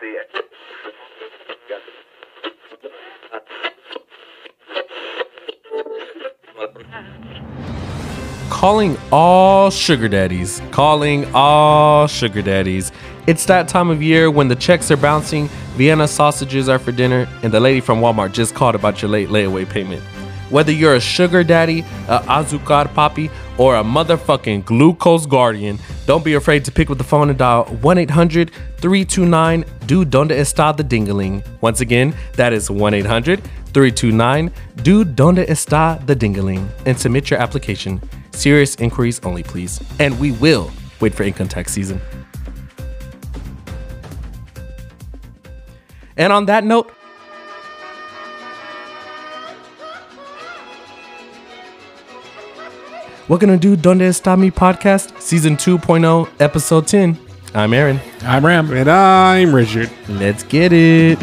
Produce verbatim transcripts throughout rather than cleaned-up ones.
Calling all sugar daddies. Calling all sugar daddies. It's that time of year when the checks are bouncing, Vienna sausages are for dinner, and the lady from Walmart just called about your late layaway payment. Whether you're a sugar daddy, a azúcar papi, or a motherfucking glucose guardian, don't be afraid to pick up the phone and dial one eight hundred three two nine Dude Donde Está the Dingaling. Once again, that is one eight hundred three two nine Dude Donde Está the Dingaling. And submit your application. Serious inquiries only, please. And we will wait for income tax season. And on that note, we're going to do Donde Está Mi Podcast, Season two point oh, Episode ten. I'm Aaron. I'm Ram. And I'm Richard. Let's get it.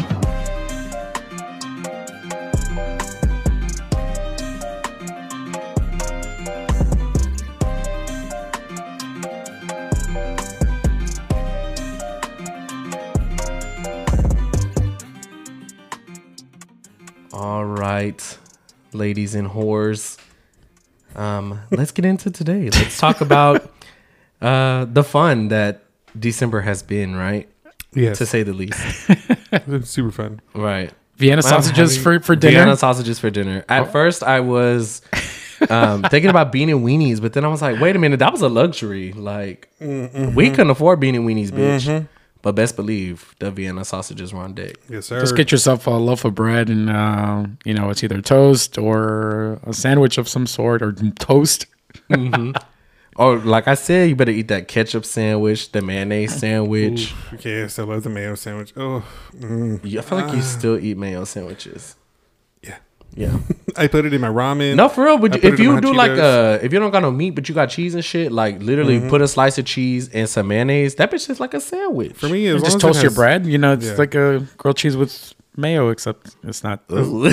All right, ladies and whores. Um, let's get into today. Let's talk about uh, the fun that December has been, right? Yes. To say the least. It's been super fun. Right. Vienna sausages for, for dinner? Vienna sausages for dinner. At oh. first, I was um, thinking about beanie weenies, but then I was like, wait a minute, that was a luxury. Like, mm-hmm. we couldn't afford beanie weenies, bitch. Mm-hmm. But best believe the Vienna sausages were on deck. Yes, sir. Just get yourself a loaf of bread and, uh, you know, it's either toast or a sandwich of some sort or toast. Mm-hmm. Or like I said, you better eat that ketchup sandwich, the mayonnaise sandwich. Ooh, okay, I still love the mayo sandwich. Oh, mm. Yeah, I feel like you still eat mayo sandwiches. Yeah. Yeah. I put it in my ramen. No, for real. But if you do like a, if you don't got no meat, but you got cheese and shit, like literally mm-hmm. put a slice of cheese and some mayonnaise, that bitch is like a sandwich. For me, as just toast your bread. You know, it's yeah. like a grilled cheese with mayo, except it's not. Put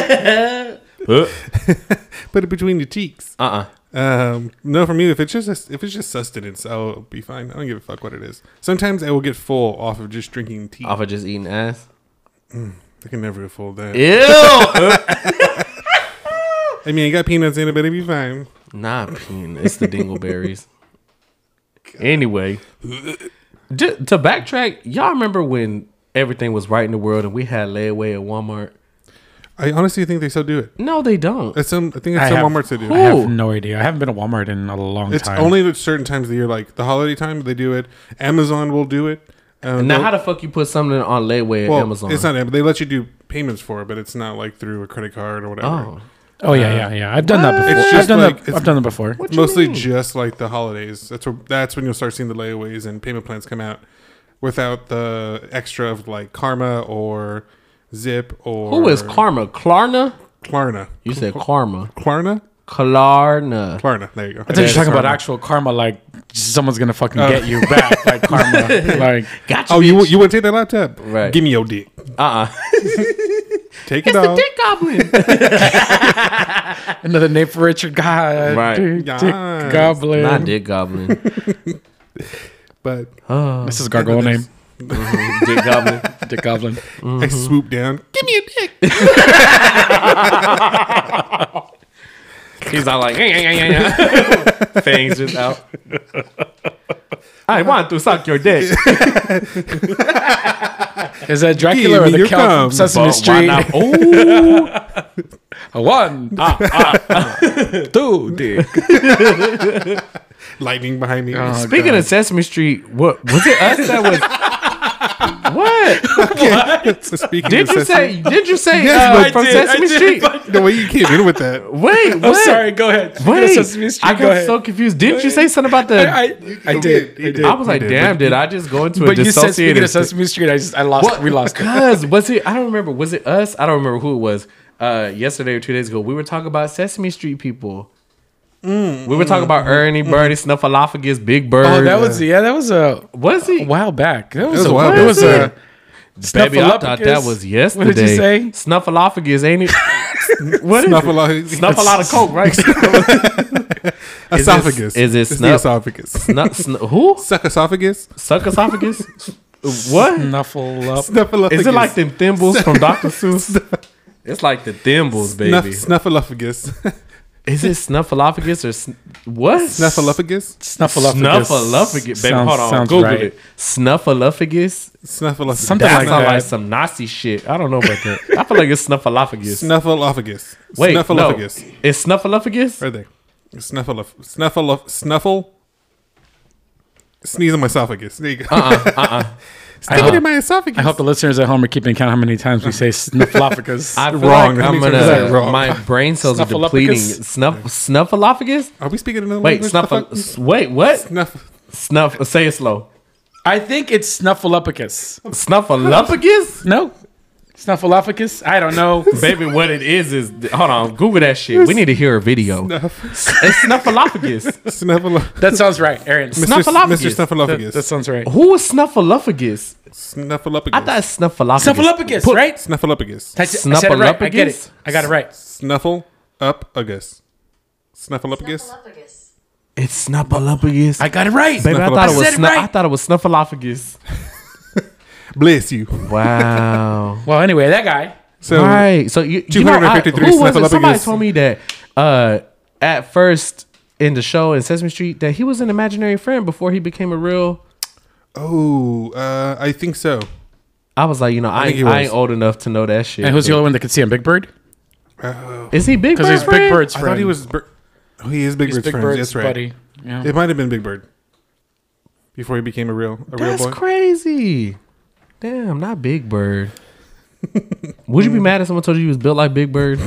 it between your cheeks. Uh-uh. Um, no, for me, if it's just if it's just sustenance, I'll be fine. I don't give a fuck what it is. Sometimes I will get full off of just drinking tea. Off of just eating ass. Mm, I can never get full of that. Ew. I mean, I got peanuts in it, but it'd be fine. Nah, peanut. It's the dingleberries. Anyway, to, to backtrack, y'all remember when everything was right in the world and we had layaway at Walmart? I honestly think they still do it. No, they don't. It's some, I think it's I some have, Walmarts that do it. I have no idea. I haven't been to Walmart in a long it's time. It's only at certain times of the year, like the holiday time, they do it. Amazon will do it. Um, now, how the fuck you put something on layaway well, at Amazon? It's not. They let you do payments for it, but it's not like through a credit card or whatever. Oh, oh yeah, yeah, yeah. I've done what? that before. It's just I've done like, that. I've done that before. Mostly just like the holidays. That's where, that's when you'll start seeing the layaways and payment plans come out without the extra of like Karma or Zip or who is Karma? Klarna. Klarna. You said Karma. Klarna. Klarna. Klarna. There you go. I thought you were talking about actual karma, like someone's gonna fucking uh, get you back, like karma. Like, gotcha. Oh, bitch. you you want to take that laptop? Right. Give me your dick. Uh uh-uh. uh. Take it it's off. It's the dick goblin. Another name for Richard. God. Right. Dick, yes. dick goblin. Not dick goblin. But oh, this is a gargoyle name. Mm-hmm. Dick goblin. Dick goblin. Mm-hmm. I swoop down. Give me a dick. He's all like, yeah, yeah, yeah, yeah. Fangs just out. I want to suck your dick. Is that Dracula or the Count from Sesame Street? Oh, one, ah, ah, ah. two, dick. Lightning behind me. Oh, Speaking God. of Sesame Street, what was it? Us that was. What? Okay. What? So speaking did of you Sesame, say? Did you say yes, uh, from did, Sesame Street? The way you came in with that. Wait, what? I'm sorry. Go ahead. Wait, Sesame Street, I got go so confused. Didn't you say something about the? I, I, I did. I did. I was like, did, damn, but, did I just go into but a dissociated? But you said speaking of Sesame Street, I just I lost. What? We lost. Because was it? I don't remember. Was it us? I don't remember who it was. Uh, yesterday or two days ago, we were talking about Sesame Street people. Mm, we were talking about mm, Ernie, mm, Birdie, Snuffleupagus, Big Bird. Oh, that was yeah, that was a was it a while back. That was, was a while. It was a. Baby, I thought that was yesterday. What did you say? Snuffleupagus, ain't it? What is Snuffleupagus. it? Snuff a lot of coke, right? Esophagus. Is it, is it it's snuff? the esophagus. Snu- snu- who? Suck esophagus. Suck esophagus? What? Snuffle up. Snuffleupagus. Is it like them thimbles from Doctor Seuss? It's like the thimbles, baby. Snuff, snuffleupagus. Is it snuffleupagus or sn- what? Snuffleupagus. Snuffleupagus. Snuffleupagus, baby. Sounds- Hold on, sounds Google right. it. Snuffleupagus. Snuffleupagus. Something That like sounds that. like some Nazi shit. I don't know about that. I feel like it's snuffleupagus. Snuffleupagus. Wait, no, Snuffleupagus. it's snuffleupagus. Right there. Snuffle. Snuffle. Snuffle. Sneeze on my esophagus. There you go. Uh uh uh. Stick it in my esophagus. I hope the listeners at home are keeping count how many times we say snuffleupagus. I feel Wrong. like How I'm many times is gonna. that wrong? My brain cells are depleting. Snuffleupagus? Snuff snuffleupagus. Are we speaking another Wait, language? snuff. The fuck? Wait, what? Snuff. Snuff. Say it slow. I think it's snuffleupagus. Snuffleupagus. No? Snuffleupagus? I don't know. Baby, what it is is hold on, Google that shit. We need to hear a video. Snuff. It's snuffleupagus. Snuffle. That sounds right, Aaron. Mister Snuffleupagus. Mister That, Snuffleupagus. that sounds right. Who is snuffleupagus? Snuffleupagus. I thought it's snuffleupagus. Snuffleupagus, Put- right? Snuffleupagus. I said I said it right. I get it. I got it right. Snuffle up August. Snuffleupagus. Snuffleupagus. It's snuffleupagus. I got it right. Baby, I thought it was. I said it Snu- I right. thought it was snuffleupagus. Bless you. Wow. Well, anyway, that guy. So right. So you, you know, I, 253 who was it? Somebody snuffleupagus. told me that uh, at first in the show in Sesame Street that he was an imaginary friend before he became a real. Oh, uh, I think so. I was like, you know, I, think he ain't, I was. ain't old enough to know that shit. And who's the but- only one that could see him? Big Bird? Is he Big Because Bird he's Big friend? Bird's I friend. thought he was. Bir- oh, he is Big He's Bird's Big friend. Bird's That's right. buddy. Yeah. It might have been Big Bird before he became a real a real That's boy. crazy. Damn, not Big Bird. Would you be mad if someone told you you was built like Big Bird?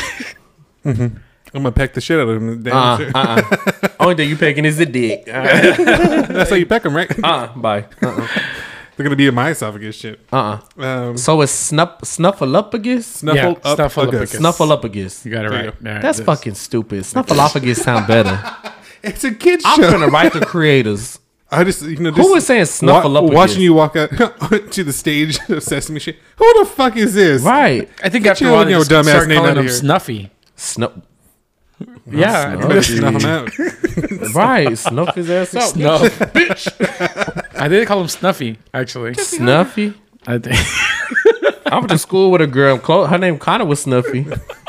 I'm gonna peck the shit out of him. Damn Uh, shit. uh, uh. Only thing you picking is the dick. Uh, That's how you peck him, right? uh bye. Uh, They're gonna be in my esophagus. Shit. uh, uh. Um, So it's snuff snuffleupagus. snuffle Yeah, up snuffleupagus. August. Snuffleupagus. You got it There you right. Yeah, That's it is. fucking stupid. Snuffleupagus sound better. It's a kid I'm show. gonna write the creators. I just you know Who just was saying wa- snuffleupagus? watching you walk out to the stage of Sesame Street. Who the fuck is this? Right. I think Get after a your while, own they your just dumb ass start name calling out of him here. Snuffy. Snuff. Yeah. You better snuff him out. Right. Snuff his ass out. Snuff. Bitch. I did call him Snuffy, actually. Snuffy. I think. I went to school with a girl. Clo- Her name kind of was Snuffy.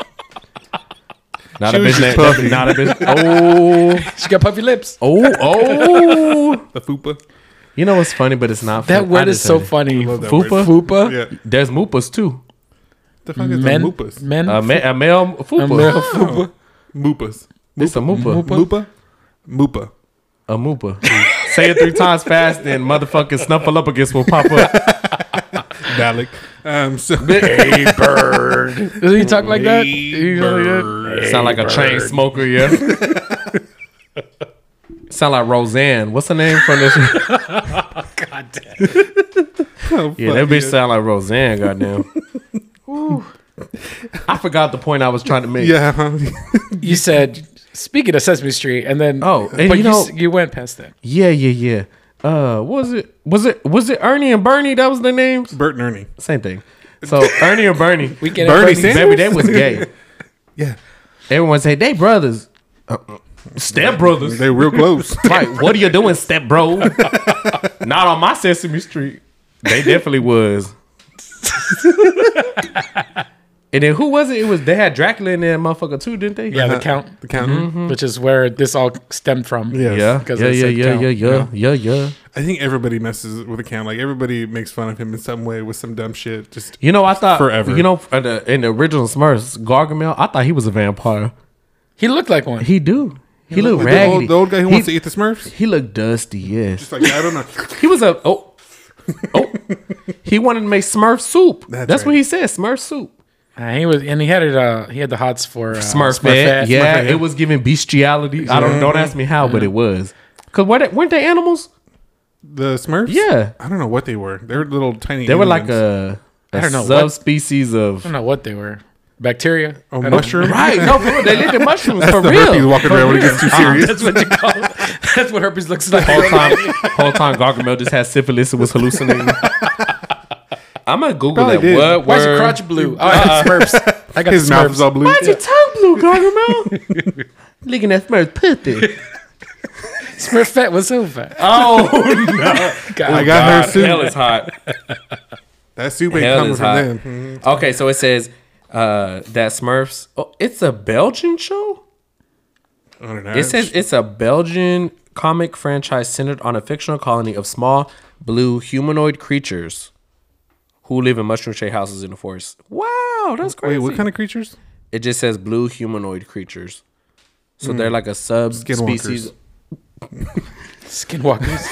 Not She a was bitch just named. puffy. Not a bitch. Oh. She got puffy lips. Oh. Oh. The fupa. You know what's funny, but it's not. That funny. I word is just so heard it. funny. love that Fupa. word. Fupa. Yeah. There's moopas too. The fuck is Men. the moopas? Men. A, ma- a male fupa. A male fupa. Moopas. It's a moopa. Moopa. Moopa. A moopa. Say it three times fast, then motherfucking snuffleupagus will pop up. Dalek. Um. So. Hey, bird. Doesn't he talk like that? He talk like that? Bird. Sound like a chain smoker, yeah. Sound like Roseanne. What's her name from this? God damn. Oh, Yeah, that bitch sound like Roseanne. Goddamn. Whew. I forgot the point I was trying to make. Yeah. huh? You said, speaking of Sesame Street, and then. Oh, and but you you, know- s- you went past that. Yeah, yeah, yeah. Uh, what was it? Was it was it Ernie and Bernie? That was their names. Bert and Ernie. Same thing. So Ernie and Bernie, We get Bernie it, Sanders? baby, they was gay. Yeah. Everyone say they brothers, uh, step brothers. They're real close. Right? What are you doing, step bro? Not on my Sesame Street. They definitely was. And then who was it? It was they had Dracula in there, motherfucker too, didn't they? Yeah, the count, The counting. which is where this all stemmed from. Yes. Yeah, Because yeah, they yeah, said yeah, count. yeah, yeah, yeah, yeah. I think everybody messes with the count. Like everybody makes fun of him in some way with some dumb shit. Just You know, I thought Forever. You know, in the, in the original Smurfs, Gargamel, I thought he was a vampire. He looked like one. He do. He, looked like the raggedy. old, the old guy who he, wants to eat the Smurfs. He looked dusty. Yes. It's like I don't know. He was a oh oh. He wanted to make Smurf soup. That's That's, what right. he said. Smurf soup. Uh, he was, and he had it. Uh, he had the hots for uh, Smurf Smurfette. fed. Yeah, Smurfette. it was giving bestiality. I don't don't ask me how, but it was. Cause what weren't they animals? The Smurfs. Yeah. I don't know what they were. They were little tiny. They were like aliens. a, a I don't know what- subspecies I of don't know what they were. Bacteria. Oh, I don't- mushroom. right. No, for real, they lived in mushrooms That's for the real. herpes walking around when it gets too serious. That's what you call it. That's what herpes looks like. whole time, whole time Gargamel just had syphilis and was hallucinating. I'm gonna Google Probably that. did. What Why's your were crotch blue? Oh, I got Smurfs. I got His the mouth Smurfs. is all blue. Why's your tongue blue, Gargamel? Looking at Smurf puppy. Smurfette was so fat. Oh no! God. I got her God, soup. hell is hot. That soup ain't Hell coming is from hot. them. Mhm. Okay, so it says uh, that Smurfs. Oh, it's a Belgian show. I don't know. It says it's a Belgian comic franchise centered on a fictional colony of small blue humanoid creatures who live in mushroom-shaped houses in the forest. Wow, that's crazy. Wait, what kind of creatures? It just says blue humanoid creatures. So they're like a subspecies. Skinwalkers.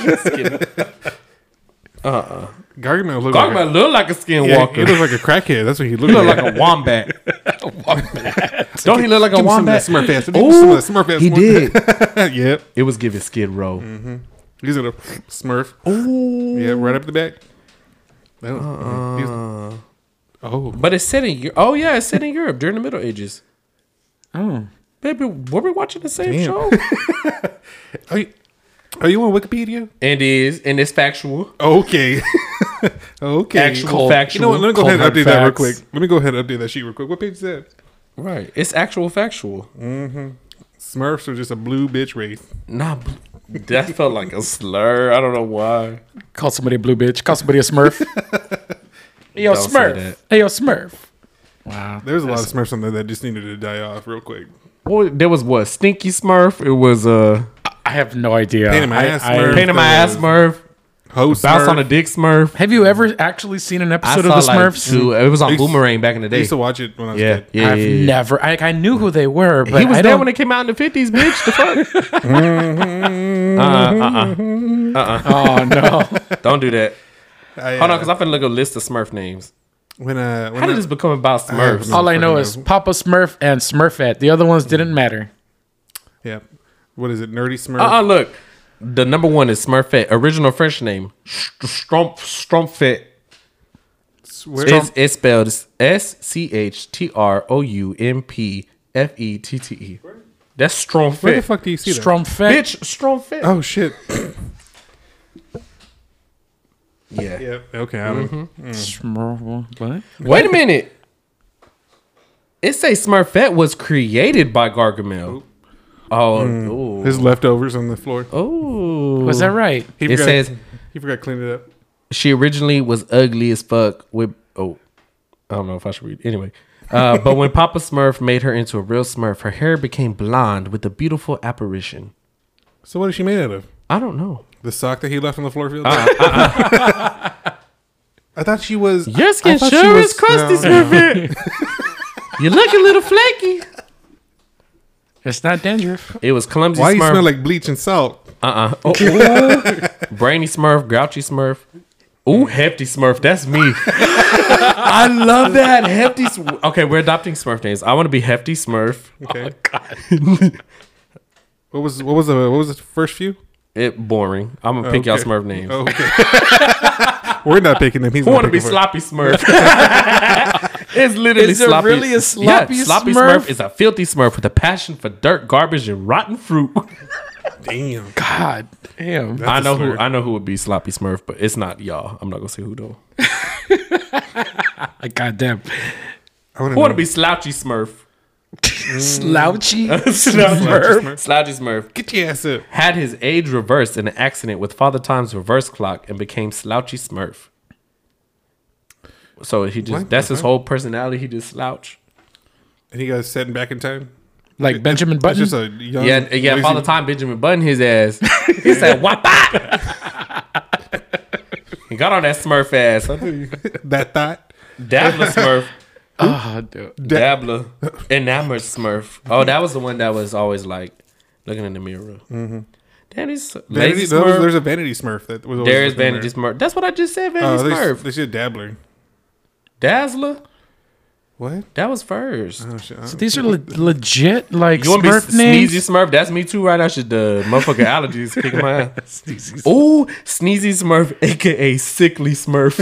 Uh-uh. Gargamel looks Gargamel like a, look like a yeah, skinwalker. he looks like a crackhead. That's what he He looks look like. like a wombat. Don't he look like a Give me some of wombat? that Smurf ass. Give me Ooh, some of that Smurf ass he one. did. Yep. It was giving Skid Row. He's gonna Smurf. Ooh. Yeah, right up the back. That was- Uh, he's- oh, But it's set in Europe. Oh yeah, it's set in Europe during the Middle Ages. Oh. Baby, were we watching the same Damn. show? are you, are you on Wikipedia? And is and it's factual. Okay. okay. Actual Cold- factual. You know what? Let me go Cold ahead and hard update that real facts. quick. Let me go ahead and update that sheet real quick. What page is that? Right. It's actual factual. Smurfs are just a blue bitch race. Nah, bl- that felt like a slur. I don't know why. Call somebody a blue bitch. Call somebody a Smurf. Hey, yo, Don't say Smurf. that. Hey, yo, Smurf. Wow. There's a lot of Smurfs on there that just needed to die off real quick. Well, there was what? Stinky Smurf. It was uh, I have no idea. Pain in my I- ass I- Smurf. pain in my ass Smurf. Host Bounce Smurf. on a dick Smurf. Have you ever actually seen an I episode saw of the like Smurfs? two. It was on I used- Boomerang back in the I day. used to watch it when I was Yeah, a kid. yeah, I've yeah, yeah. never. I, I knew who they were, but He was I there don't. when it came out in the fifties, bitch. The fuck? uh, uh, uh, Oh no! Don't do that. I, Hold on, uh, because I'm finna look at a list of Smurf names. when uh, when How did I- this become about Smurfs? no. All I know freaking is know. Papa Smurf and Smurfette. The other ones didn't matter. yeah, what is it? Nerdy Smurf. Uh uh look. The number one is Smurfette. Original French name. Strumpf Strumpfette. Where- It's, it's spelled S C H T R O U M P F E T T E. That's Where the Strumpfette. fuck do you see that? Stromfette. Bitch, Strumpfette. Oh shit. Yeah. Yeah. Okay. I don't. Mm-hmm. Smurf. What? Wait a minute. It say Smurfette was created by Gargamel. Oh, ooh. His leftovers on the floor. oh. Was that right? He It forgot, says he forgot to clean it up. she originally was ugly as fuck with oh I don't know if I should read anyway. Uh, but when Papa Smurf made her into a real Smurf, her hair became blonde with a beautiful apparition. So what is she made out of? I don't know. The sock that he left on the floor. Uh, I thought she was. Your I skin thought she sure was- is crusty, no. Smurfette. You look a little flaky. It's not dandruff. It was clumsy Why you Smurf. smell like bleach and salt? uh-uh. Oh, ooh. Brainy Smurf, grouchy Smurf. Ooh, hefty Smurf. That's me. I love that. Hefty. Sm- okay, we're adopting Smurf names. I want to be Hefty Smurf. Okay. what was what was the what was the first few? It boring. I'm gonna pick y'all Okay. Smurf names. Oh, okay. We're not picking them. He's Who not want to be picking for- sloppy Smurf? It's literally Is there sloppy. really a sloppy yeah, sloppy Smurf? Smurf is a filthy Smurf with a passion for dirt, garbage, and rotten fruit. Damn. God damn. That's I a know who slur. I know who would be sloppy Smurf, but it's not y'all. I'm not gonna say who though. God damn. I want Who want to be slouchy Smurf? Slouchy. Smurf. Slouchy Smurf Get your ass up. had his age reversed in an accident with Father Time's reverse clock and became Slouchy Smurf. So he just What that's the his fuck? whole personality. He just slouch. And he got setting back in time. Like Benjamin It's Button. just a young. Yeah, yeah. lazy- Father Time Benjamin Button his ass. He said, "What that?" He got on that Smurf ass. that thought. Dabbler Smurf. Oh, dude. Dabbler. Enamored Smurf. Oh, that was the one that was always like looking in the mirror. Mm-hmm. Damn, these Vanity, lazy there was- Smurf. there's a Vanity Smurf that was. always There is looking in Vanity there. Smurf. That's what I just said. Vanity Oh, they, Smurf. they said Dabbler. Dazzler. What? That was first. Oh, shit. So these are le- legit like You want to be Smurf names. Sneezy Smurf? That's me too, right? I should the motherfucking allergies kicking my ass. Ooh, Sneezy Smurf, aka Sickly Smurf.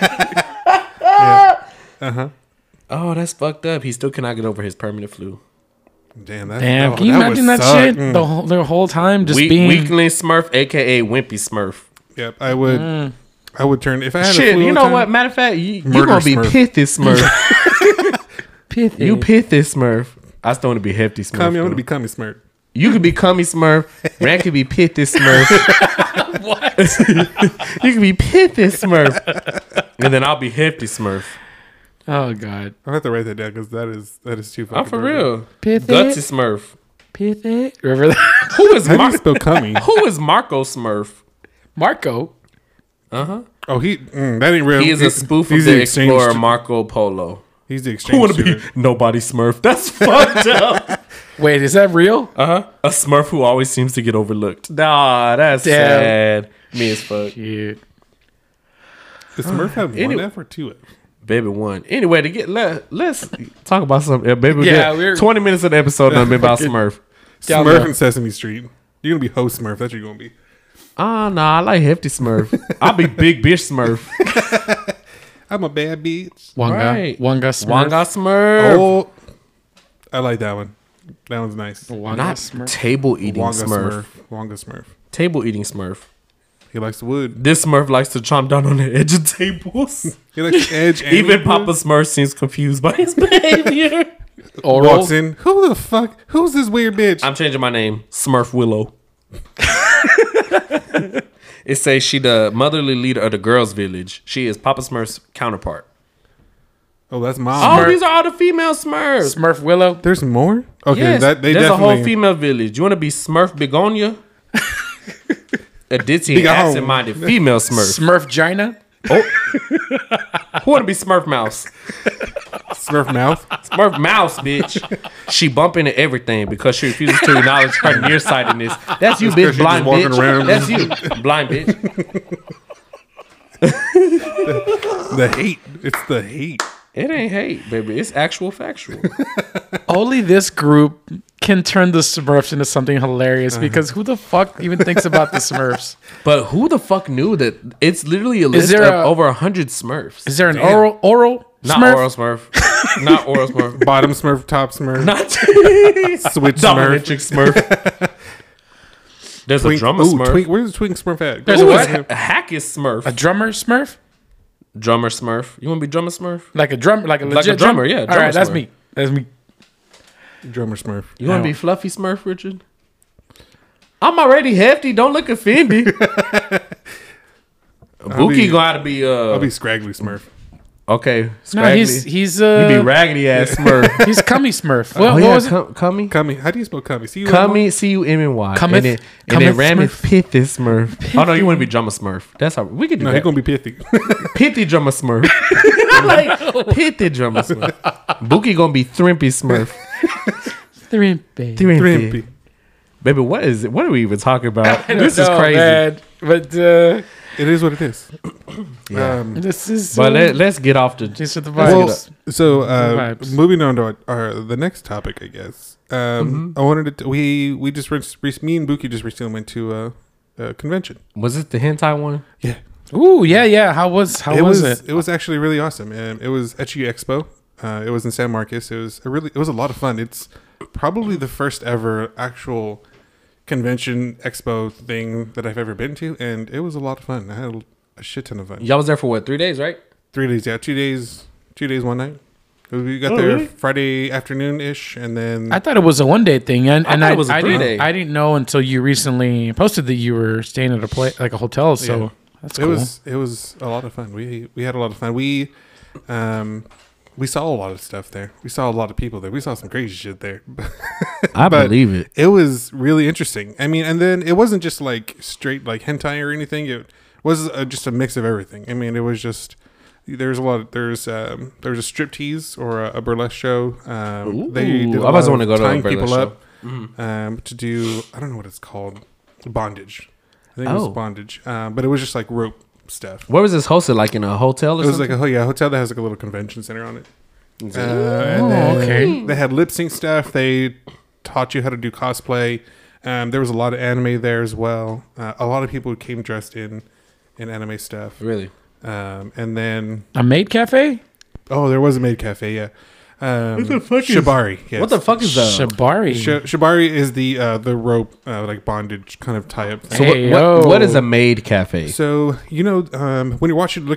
Uh huh. Oh, that's fucked up. He still cannot get over his permanent flu. Damn. That, Damn, oh, can you that imagine would that suck. shit Mm. the whole, the whole time just Weak, being Weakling Smurf, aka Wimpy Smurf. Yep. I would. Mm. I would turn if I had a Shit, flu you all know the what? time, Matter of fact, you, you Murder gonna be Smurf. pithy Smurf. pithy. You pithy Smurf. I still want to be hefty Smurf. Come, I want though. to be Cummy Smurf. You could be Cummy Smurf. Rand could be Pithy Smurf. What? You could be Pithy Smurf. And then I'll be Hefty Smurf. Oh God. I'll have to write that down because that is that is too fucking. I'm for perfect. real. Pithy. Gutsy Smurf. Pithy. Remember that? Who is How do Mar- you spell cummy? Who is Marco Smurf? Marco. Uh huh. Oh, he mm, that ain't real. He is a spoof he's of the exchange explorer stu- Marco Polo. He's the Who exchange want to be student. nobody Smurf? That's fucked up. Wait, is that real? Uh huh. A Smurf who always seems to get overlooked. Nah, that's Damn. sad. Me as fuck. Shit. Does Smurf have one Anyway. F or two F? Baby one. Anyway, to get let let's talk about something. Uh, baby, Yeah, yeah, we're- twenty minutes of the episode done been about Smurf. Down Smurf there. and Sesame Street. You're gonna be host Smurf. That's what you're gonna be. Oh no, I like Hefty Smurf. I'll be Big Bitch Smurf. I'm a bad bitch. Wanga. Right. Wanga Smurf. Wanga Smurf. Oh, I like that one. That one's nice. Wanga Not Smurf. table eating Wonga Smurf. Smurf. Wonga Smurf. Table eating Smurf. He likes the wood. This Smurf likes to chomp down on the edge of tables. He likes the edge. And Even the Papa wood. Smurf seems confused by his behavior. Oral. Walks in. Who the fuck? Who's this weird bitch? I'm changing my name. Smurf Willow. It says she the motherly leader of the girls' village. She is Papa Smurf's counterpart. oh, that's Oh, mom. Smurf. these are all the female Smurfs. Smurf Willow. There's more. Okay, Yes, that they there's a definitely. whole female village. You want to be Smurf Begonia? A ditzy Big home. absent-minded female Smurf. Smurf Gina. Who want to be Smurf Mouse? Smurf mouth. Smurf Mouse, bitch. She bump into everything because she refuses to acknowledge her nearsightedness. That's you, bitch, she blind just walking bitch. around. That's you, blind bitch. The hate. It's the hate. It ain't hate, baby. It's actual factual. Only this group can turn the Smurfs into something hilarious because who the fuck even thinks about the Smurfs? But who the fuck knew that it's literally a list there of a- over a hundred Smurfs? Is there an Damn. oral oral Not Smurf? oral Smurf. Not oral Smurf. Bottom Smurf, top Smurf, Not switch dominatrix Smurf. Smurf. There's Twink, a drummer ooh, Smurf. Twink, where's the Twink Smurf at? There's Ooh, a it's what? a Hackis Smurf. A drummer Smurf? Drummer Smurf. You want to be drummer Smurf? Like a drum, like a legit Like a drummer, yeah, All drummer right, that's Smurf. me. That's me. Drummer Smurf. You want No. to be Fluffy Smurf, Richard? I'm already hefty. Don't look offended. Buki be- gonna have to be uh I'll be Scraggly Smurf. okay. No, Scraggly. he's he's uh you be raggedy ass Smurf. he's Cummy Smurf. What, oh what yeah, was it? cum- cummy. Cummy. How do you spell Cummy? See you. Cummy, C U M N Y. Cometh- And then, and then cometh Ramith Smurf. Pithy Smurf. Oh no, you want to be drummer Smurf. That's how we could do No, that. he's gonna be pithy. Pithy drummer Smurf. like Pithy drummer Smurf. Buki gonna be Thrimpy Smurf. Three baby. Thrimpy. Thrimpy. Baby, what is it? What are we even talking about? I don't This is know, crazy. man. But uh, It is what it is. Yeah. Um, this is But uh, let, let's get off the. just with the well, vibes. so uh, Vibes. moving on to our, our the next topic, I guess. Um, I wanted to. We we just re- re- me and Buki just recently went to a, a convention. Was it the hentai one? Yeah, Ooh, yeah, yeah. How was how it was, was it? it was actually really awesome. Um, it was Etchi Expo. Uh, it was in San Marcos. It was a really it was a lot of fun. It's probably the first ever actual convention expo thing that I've ever been to, and it was a lot of fun. I had a shit ton of fun. Y'all was there for what? Three days, right? Three days, yeah, two days, two days, one night. We got Oh, there really? Friday afternoon ish, and then I thought it was a one day thing, and, I and thought I, it was a I didn't three-day. I didn't know until you recently posted that you were staying at a place like a hotel. So Yeah. that's it cool. was it was a lot of fun. We we had a lot of fun. We um we saw a lot of stuff there. We saw a lot of people there. We saw some crazy shit there. I But- believe it. It was really interesting. I mean, and then it wasn't just like straight like hentai or anything. It was uh, just a mix of everything. I mean, it was just there's a lot. Of, there's um there was a striptease or a, a burlesque show. Um, they Ooh, did a I always lot wanna of go to a tying burlesque people show. up um, to do. I don't know what it's called. Bondage. I think it Oh. was bondage. Um, but it was just like rope stuff. Where was this hosted? Like in a hotel or It was something? like a ho- yeah, hotel that has like a little convention center on it. Uh, Oh, and then okay. They had lip sync stuff. They taught you how to do cosplay. Um, there was a lot of anime there as well. Uh, a lot of people who came dressed in in anime stuff. really? Um, and then A maid cafe? oh, there was a maid cafe. Yeah. Um, What the fuck is- Shibari? Yes. What the fuck is that? Shibari. Sh- Shibari is the uh, the rope uh, like bondage kind of tie up thing. So what, Hey, what, yo. what is a maid cafe? So you know um, when you're watching, looking at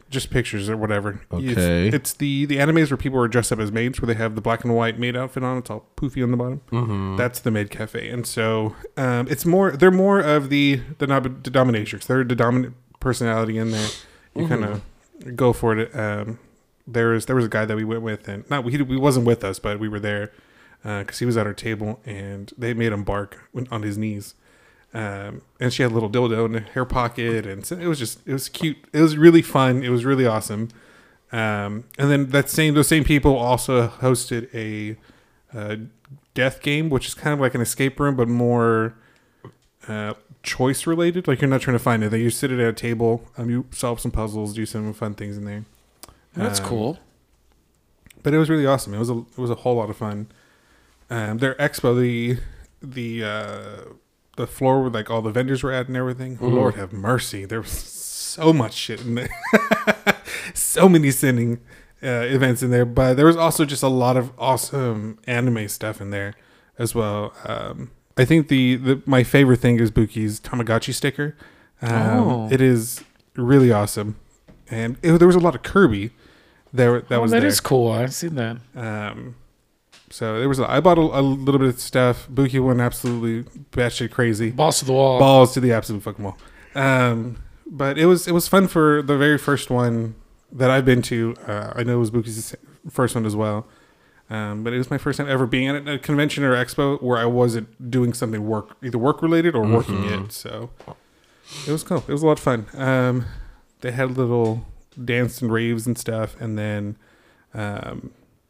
just pictures or whatever. Okay. It's, it's the the animes where people are dressed up as maids, where they have the black and white maid outfit on. It's all poofy on the bottom. Mm-hmm. That's the maid cafe, and so um, it's more. They're more of the the, dob- the dominatrix. They're the dominant personality in there. You Mm-hmm. kind of go for it. Um, there was there was a guy that we went with, and not he, he wasn't with us, but we were there because uh, he was at our table, and they made him bark when, on his knees. Um, and she had a little dildo in her pocket, and so it was just, it was cute. It was really fun. It was really awesome. Um, and then that same, those same people also hosted a, uh, death game, which is kind of like an escape room, but more, uh, choice related. Like you're not trying to find it. You sit at a table, um, you solve some puzzles, do some fun things in there. That's Um, cool. But it was really awesome. It was a, it was a whole lot of fun. Um, their expo, the, the, uh, the floor where like all the vendors were at and everything. Mm-hmm. Lord have mercy. There was so much shit in there. So many sending uh, events in there. But there was also just a lot of awesome anime stuff in there as well. Um, I think the, the my favorite thing is Buki's Tamagotchi sticker. Um, Oh. It is really awesome. And it, there was a lot of Kirby there that Oh, was that there. is cool. I've seen that. Um, so there was a, I bought a, a little bit of stuff. Buki went absolutely batshit crazy, Balls to the wall. balls to the absolute fucking wall. Um, but it was it was fun for the very first one that I've been to. Uh, I know it was Buki's first one as well. Um, but it was my first time ever being at a convention or expo where I wasn't doing something work either work related or working it. So it was cool. It was a lot of fun. Um, they had little dance and raves and stuff, and then. Um,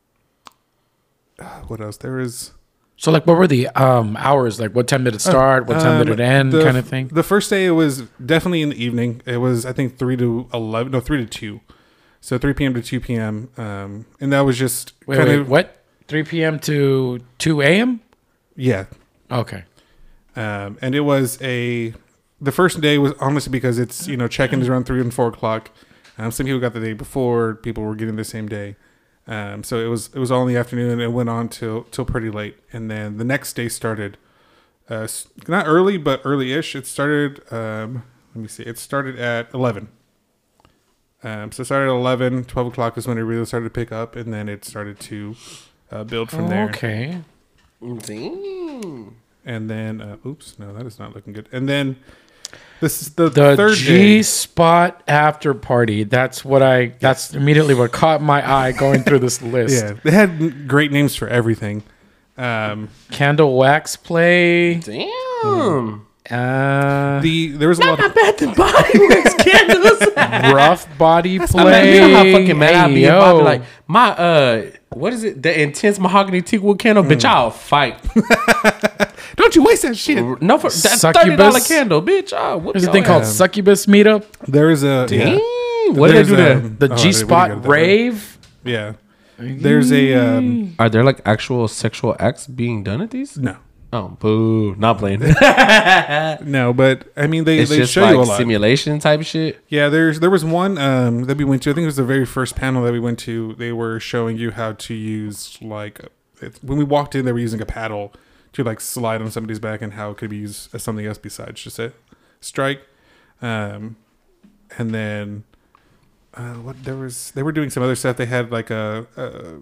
What else? There is So, like, what were the um hours? Like, what time did it start? What time um, did it end? the- Kind of thing. The first day it was definitely in the evening. It was I think three to eleven, no three to two, so three p.m. to two p.m. Um, and that was just Wait, kind wait, of what? three p.m. to two a.m. yeah. Okay. Um, and it was a the first day was honestly because it's you know check-in is around three and four o'clock. Um, some people got the day before. People were getting the same day. Um, so it was it was all in the afternoon and it went on till till pretty late, and then the next day started, uh, s- not early but early-ish. It started. Um, let me see. It started at eleven. Um, so it started at eleven. Twelve o'clock is when it really started to pick up, and then it started to uh, build from there. Okay. Damn. And then, uh, oops, no, that is not looking good. And then this is the, The third G day. Spot after party. That's what I. That's immediately what caught my eye going through this list. Yeah, they had n- great names for everything. Um, Candle wax play. Damn. Uh, the there was a lot of Bath and Body Works candles. rough body play. I mean, you know how fucking mad I Hey, be if I be yo. like, my, uh, what is it? The intense mahogany teakwood candle? Bitch, I'll fight. don't you waste that shit. No, for that Succubus? thirty dollar candle, bitch. I'll whoop There's a your thing ass. called Succubus Meetup. There is a Damn. yeah. What did they do There's, there? um, The oh, they- G we Spot gotta get that rave. one. Yeah, there's a um, Are there like actual sexual acts being done at these? no, Oh, boo. Not playing. no, but I mean they It's they just show you a like lot. simulation type shit. Yeah, there's there was one um, that we went to. I think it was the very first panel that we went to. They were showing you how to use like it, when we walked in, they were using a paddle to like slide on somebody's back and how it could be used as something else besides just a strike. Um, and then uh, what there was they were doing some other stuff. They had like a, a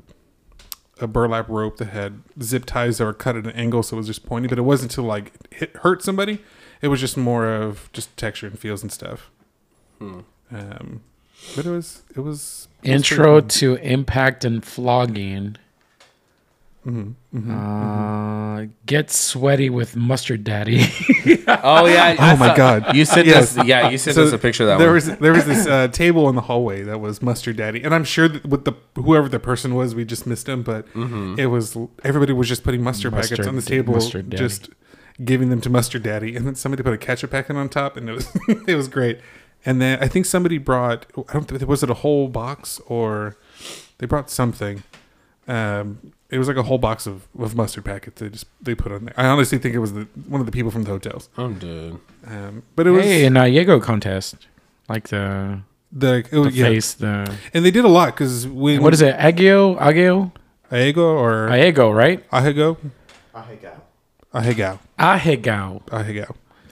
a burlap rope that had zip ties that were cut at an angle, so it was just pointy. But it wasn't to like hit, hurt somebody. It was just more of just texture and feels and stuff. Hmm. Um, but it was it was it was Intro pretty to Impact and Flogging. fun. Mhm, mhm. Uh, get sweaty with Mustard Daddy. Oh yeah. I Oh my saw- God. You sent Yes. us. Yeah, you sent So us a picture of that there one. was there was this uh, table in the hallway that was Mustard Daddy, and I'm sure that with the whoever the person was, we just missed him. But Mm-hmm. it was everybody was just putting mustard, packets Mustard- on the table, Mustard Daddy. just giving them to Mustard Daddy, and then somebody put a ketchup packet on top, and it was it was great. And then I think somebody brought I don't think was it a whole box or they brought something. Um, it was like a whole box of, of mustard packets they just they put on there. I honestly think it was the one of the people from the hotels. I'm dead. Um, but it was Hey, in a Jaeger contest. Like the, the, it the was, yeah. face, the. And they did a lot because when What is it? Agio? Agio? Aego or Aego, right? Ahego Ahegao. Ahegao Ahegao. Ahegao. Thank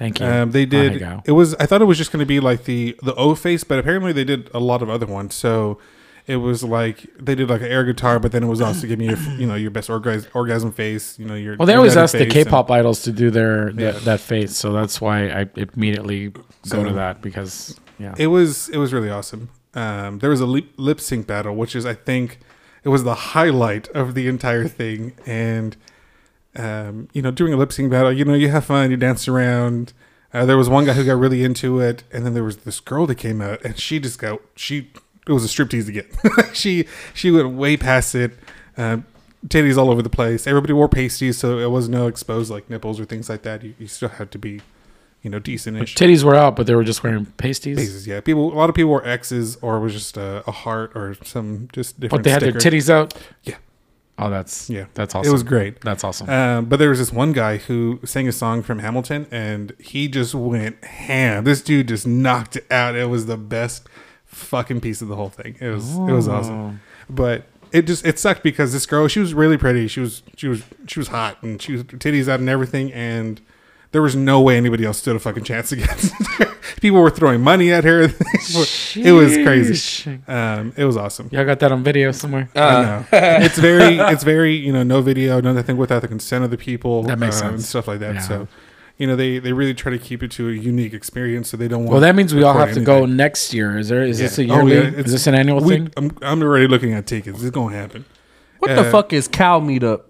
Thank you. Um, they did. Ahegao. It was. I thought it was just going to be like the the O face, but apparently they did a lot of other ones. So it was like they did like an air guitar, but then it was also giving you you know your best orgasm orgasm face. You know your. Well, they your always daddy ask the face K-pop idols to do their Yeah. that, that face, so that's why I immediately go So- to that because yeah. and It was it was really awesome. Um, there was a lip, lip sync battle, which is I think it was the highlight of the entire thing, and um, you know during a lip sync battle, you know you have fun, you dance around. Uh, there was one guy who got really into it, and then there was this girl that came out, and she just got she. It was a striptease again. she she went way past it. Um, titties all over the place. Everybody wore pasties, so it was no exposed like nipples or things like that. You, you still had to be, you know, decentish. Titties were out, but they were just wearing pasties. Pasties, yeah. People, a lot of people wore X's, or it was just a, a heart or some just different. But they had sticker. their titties out. Yeah. Oh, that's Yeah. That's awesome. It was great. That's awesome. Um, but there was this one guy who sang a song from Hamilton, and he just went ham. This dude just knocked it out. It was the best fucking piece of the whole thing. It was it was awesome. But it just it sucked because this girl, she was really pretty. She was she was she was hot, and she was titties out and everything, and there was no way anybody else stood a fucking chance against her. People were throwing money at her. It was crazy. Um, it was awesome. Y'all got that on video somewhere? I know. It's very, it's very, you know, no video, nothing without the consent of the people. That makes um, sense. And stuff like that. Yeah. So, you know, they, they really try to keep it to a unique experience. So they don't want. Well, that means we all record have to go anything. next year. Is there? Is Yeah. this a Oh, yearly? yeah, it's- is this an annual we, thing? I'm, I'm already looking at tickets. It's going to happen. What Uh, the fuck is cow meetup?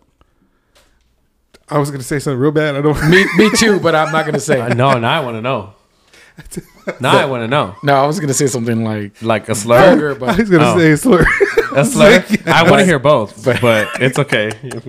I was going to say something real bad. I don't. me, me too, but I'm not gonna say. Uh, it. no, now I want to know. Now I want to know. No, I was gonna say something like Like a slur? vulgar, I but was going to Oh. say slur. A slur? I want to hear both, but, it's okay.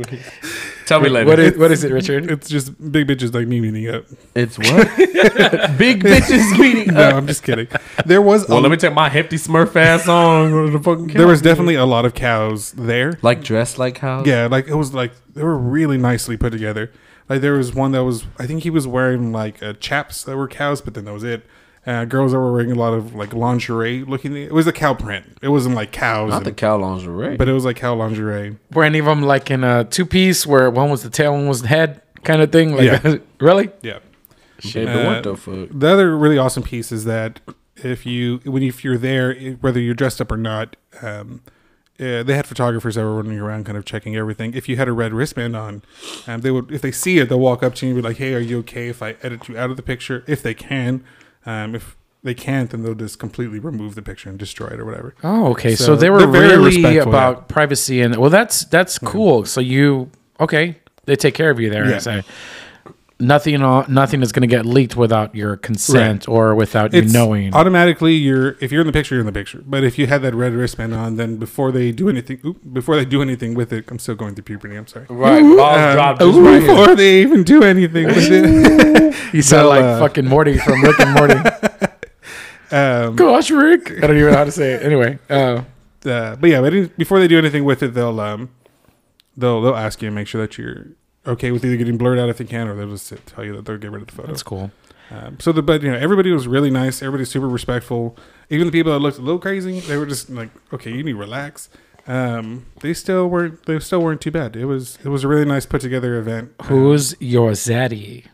Tell me later. what is what is it, Richard? It's just big bitches like me meeting up. It's what? Big bitches meeting No, up. I'm just kidding. There was. Well, a, let me take my hefty Smurf ass on. Go to the fucking there was cow. definitely a lot of cows there. like dressed like cows. Yeah, like it was like they were really nicely put together. Like there was one that was, I think he was wearing like uh, chaps that were cows, but then that was it. Uh, girls that were wearing a lot of like lingerie looking. It was a cow print. It wasn't like cows, Not and- the cow lingerie. but it was like cow lingerie. Were any of them like in a two piece where one was the tail, one was the head, kind of thing? Like, Yeah. really? Yeah. Baby, uh, what the fuck? The other really awesome piece is that if you when if you're there, whether you're dressed up or not, um, uh, they had photographers that were running around, kind of checking everything. If you had a red wristband on, um, they would if they see it, they'll walk up to you and be like, "Hey, are you okay if I edit you out of the picture?" If they can, um, if they can't, then they'll just completely remove the picture and destroy it or whatever. Oh, okay. So, So they were they're very really respectful, about yeah. privacy, and well, that's that's cool. So you okay? They take care of you there. Yeah. So nothing, uh, nothing is going to get leaked without your consent or without you It's knowing. automatically you're if you're in the picture, you're in the picture. But if you had that red wristband on, then before they do anything, oop, before they do anything with it, I'm still going through puberty. I'm sorry. Right. Balls Uh, dropped just right here. before they even do anything with it. You sound they'll, like uh, fucking Morty from Rick and Morty. Um, Gosh, Rick. I don't even know how to say it. Anyway, uh, uh, but yeah, but any- before they do anything with it, they'll um, they'll they'll ask you and make sure that you're okay with either getting blurred out if they can, or they'll just tell you that they'll get rid of the photo. that's cool. Um, so the but you know everybody was really nice. Everybody's super respectful. Even the people that looked a little crazy, they were just like, okay, you need to relax. Um, they still weren't they still weren't too bad. It was it was a really nice put together event. Who's your zaddy?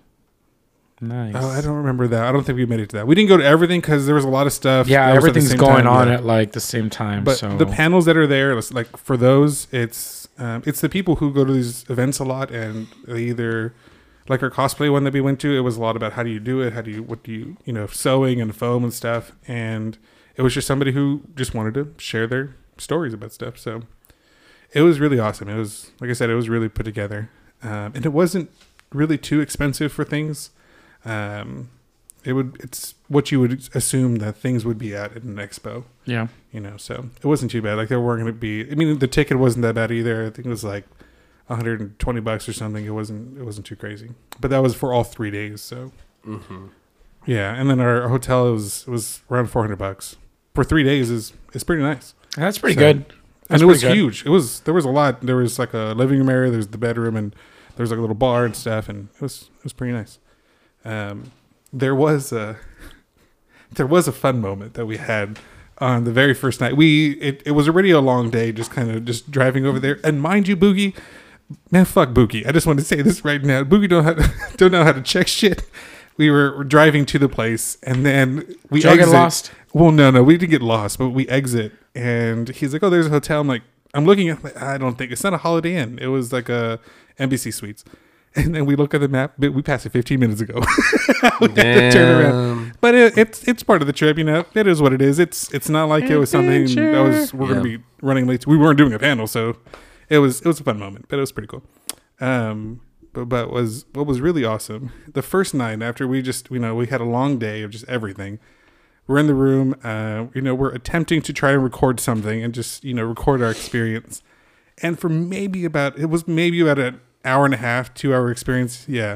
Nice. Oh, I don't remember that. I don't think we made it to that. We didn't go to everything because there was a lot of stuff. Yeah, that was at the everything's same going time, on yeah. at like the same time. But so the panels that are there, it's like for those, it's um, it's the people who go to these events a lot, and they either like our cosplay one that we went to. It was a lot about how do you do it, how do you what do you you know sewing and foam and stuff, and it was just somebody who just wanted to share their stories about stuff. So it was really awesome. It was like I said, it was really put together, um, and it wasn't really too expensive for things. Um, it would it's what you would assume that things would be at in an expo. yeah, You know, so it wasn't too bad. Like they weren't going to be. I mean, the ticket wasn't that bad either. I think it was like one hundred twenty bucks or something. It wasn't. It wasn't too crazy. But that was for all three days. So Mm-hmm. yeah, and then our hotel was was around four hundred bucks for three days. is is pretty nice. that's pretty So- good. That's and it was pretty good. huge. It was there was a lot. There was like a living room area. There's the bedroom, and there was like a little bar and stuff. And it was it was pretty nice. Um, there was a there was a fun moment that we had on the very first night. We it, it was already a long day, just kind of just driving over there. And mind you, Boogie, man, fuck Boogie. I just want to say this right now. Boogie don't have, don't know how to check shit. we were driving to the place, and then we Did y'all get exit. lost? Well, no, no, we didn't get lost, but we exit, and he's like, "Oh, there's a hotel." I'm like, I'm looking at, like, I don't think it's not a Holiday Inn. It was like a Embassy Suites. And then we look at the map, but we passed it fifteen minutes ago. we had to turn around, but it, it's it's part of the trip, you know. It is what it is. It's it's not like it was something that was we're Yeah. gonna be running late. We weren't doing a panel, so it was it was a fun moment, but it was pretty cool. Um, but but was what was really awesome. The first night after we just you know we had a long day of just everything. We're in the room, uh, you know, we're attempting to try and record something and just you know record our experience. And for maybe about it was maybe about an hour and a half, two hour experience. Yeah.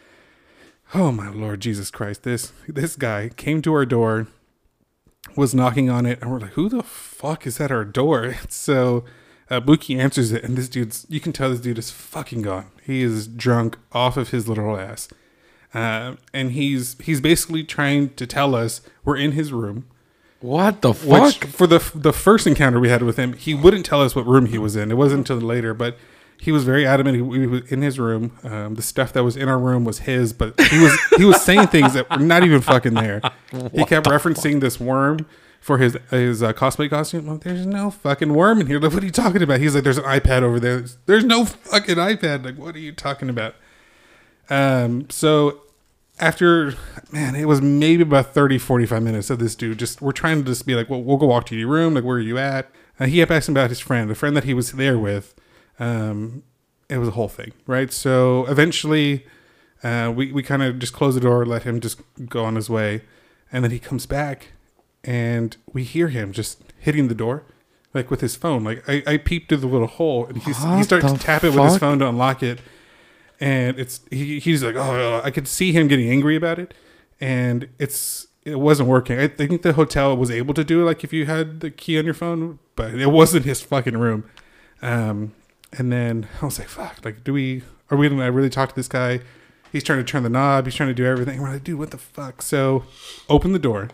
Oh my Lord Jesus Christ. This this guy came to our door, was knocking on it, and we're like, who the fuck is at our door? So uh, Buki answers it, and this dude's, you can tell this dude is fucking gone. He is drunk off of his literal ass. Uh, and he's he's basically trying to tell us we're in his room. What the fuck? Which, for the the first encounter we had with him, he wouldn't tell us what room he was in. It wasn't until later, but he was very adamant. He, he was in his room. Um, the stuff that was in our room was his, but he was he was saying things that were not even fucking there. He kept referencing this worm for his his uh, cosplay costume. Like, there's no fucking worm in here. Like, what are you talking about? He's like, there's an iPad over there. There's no fucking iPad. Like, what are you talking about? Um, so after, man, it was maybe about thirty, forty-five minutes of this dude. Just, we're trying to just be like, well, we'll go walk to your room. Like, where are you at? Uh, he kept asking about his friend, the friend that he was there with. Um, it was a whole thing, right? So eventually, uh, we, we kind of just close the door, let him just go on his way. And then he comes back and we hear him just hitting the door, like with his phone. Like I, I peeped through the little hole and he's, he starts to tap it with his phone to unlock it. And it's, he, he's like, oh, I could see him getting angry about it. And it's, it wasn't working. I think the hotel was able to do it, like if you had the key on your phone, but it wasn't his fucking room. Um, and then I was like, fuck, like, do we, are we going to really talk to this guy? He's trying to turn the knob. He's trying to do everything. And we're like, dude, what the fuck? So open the door.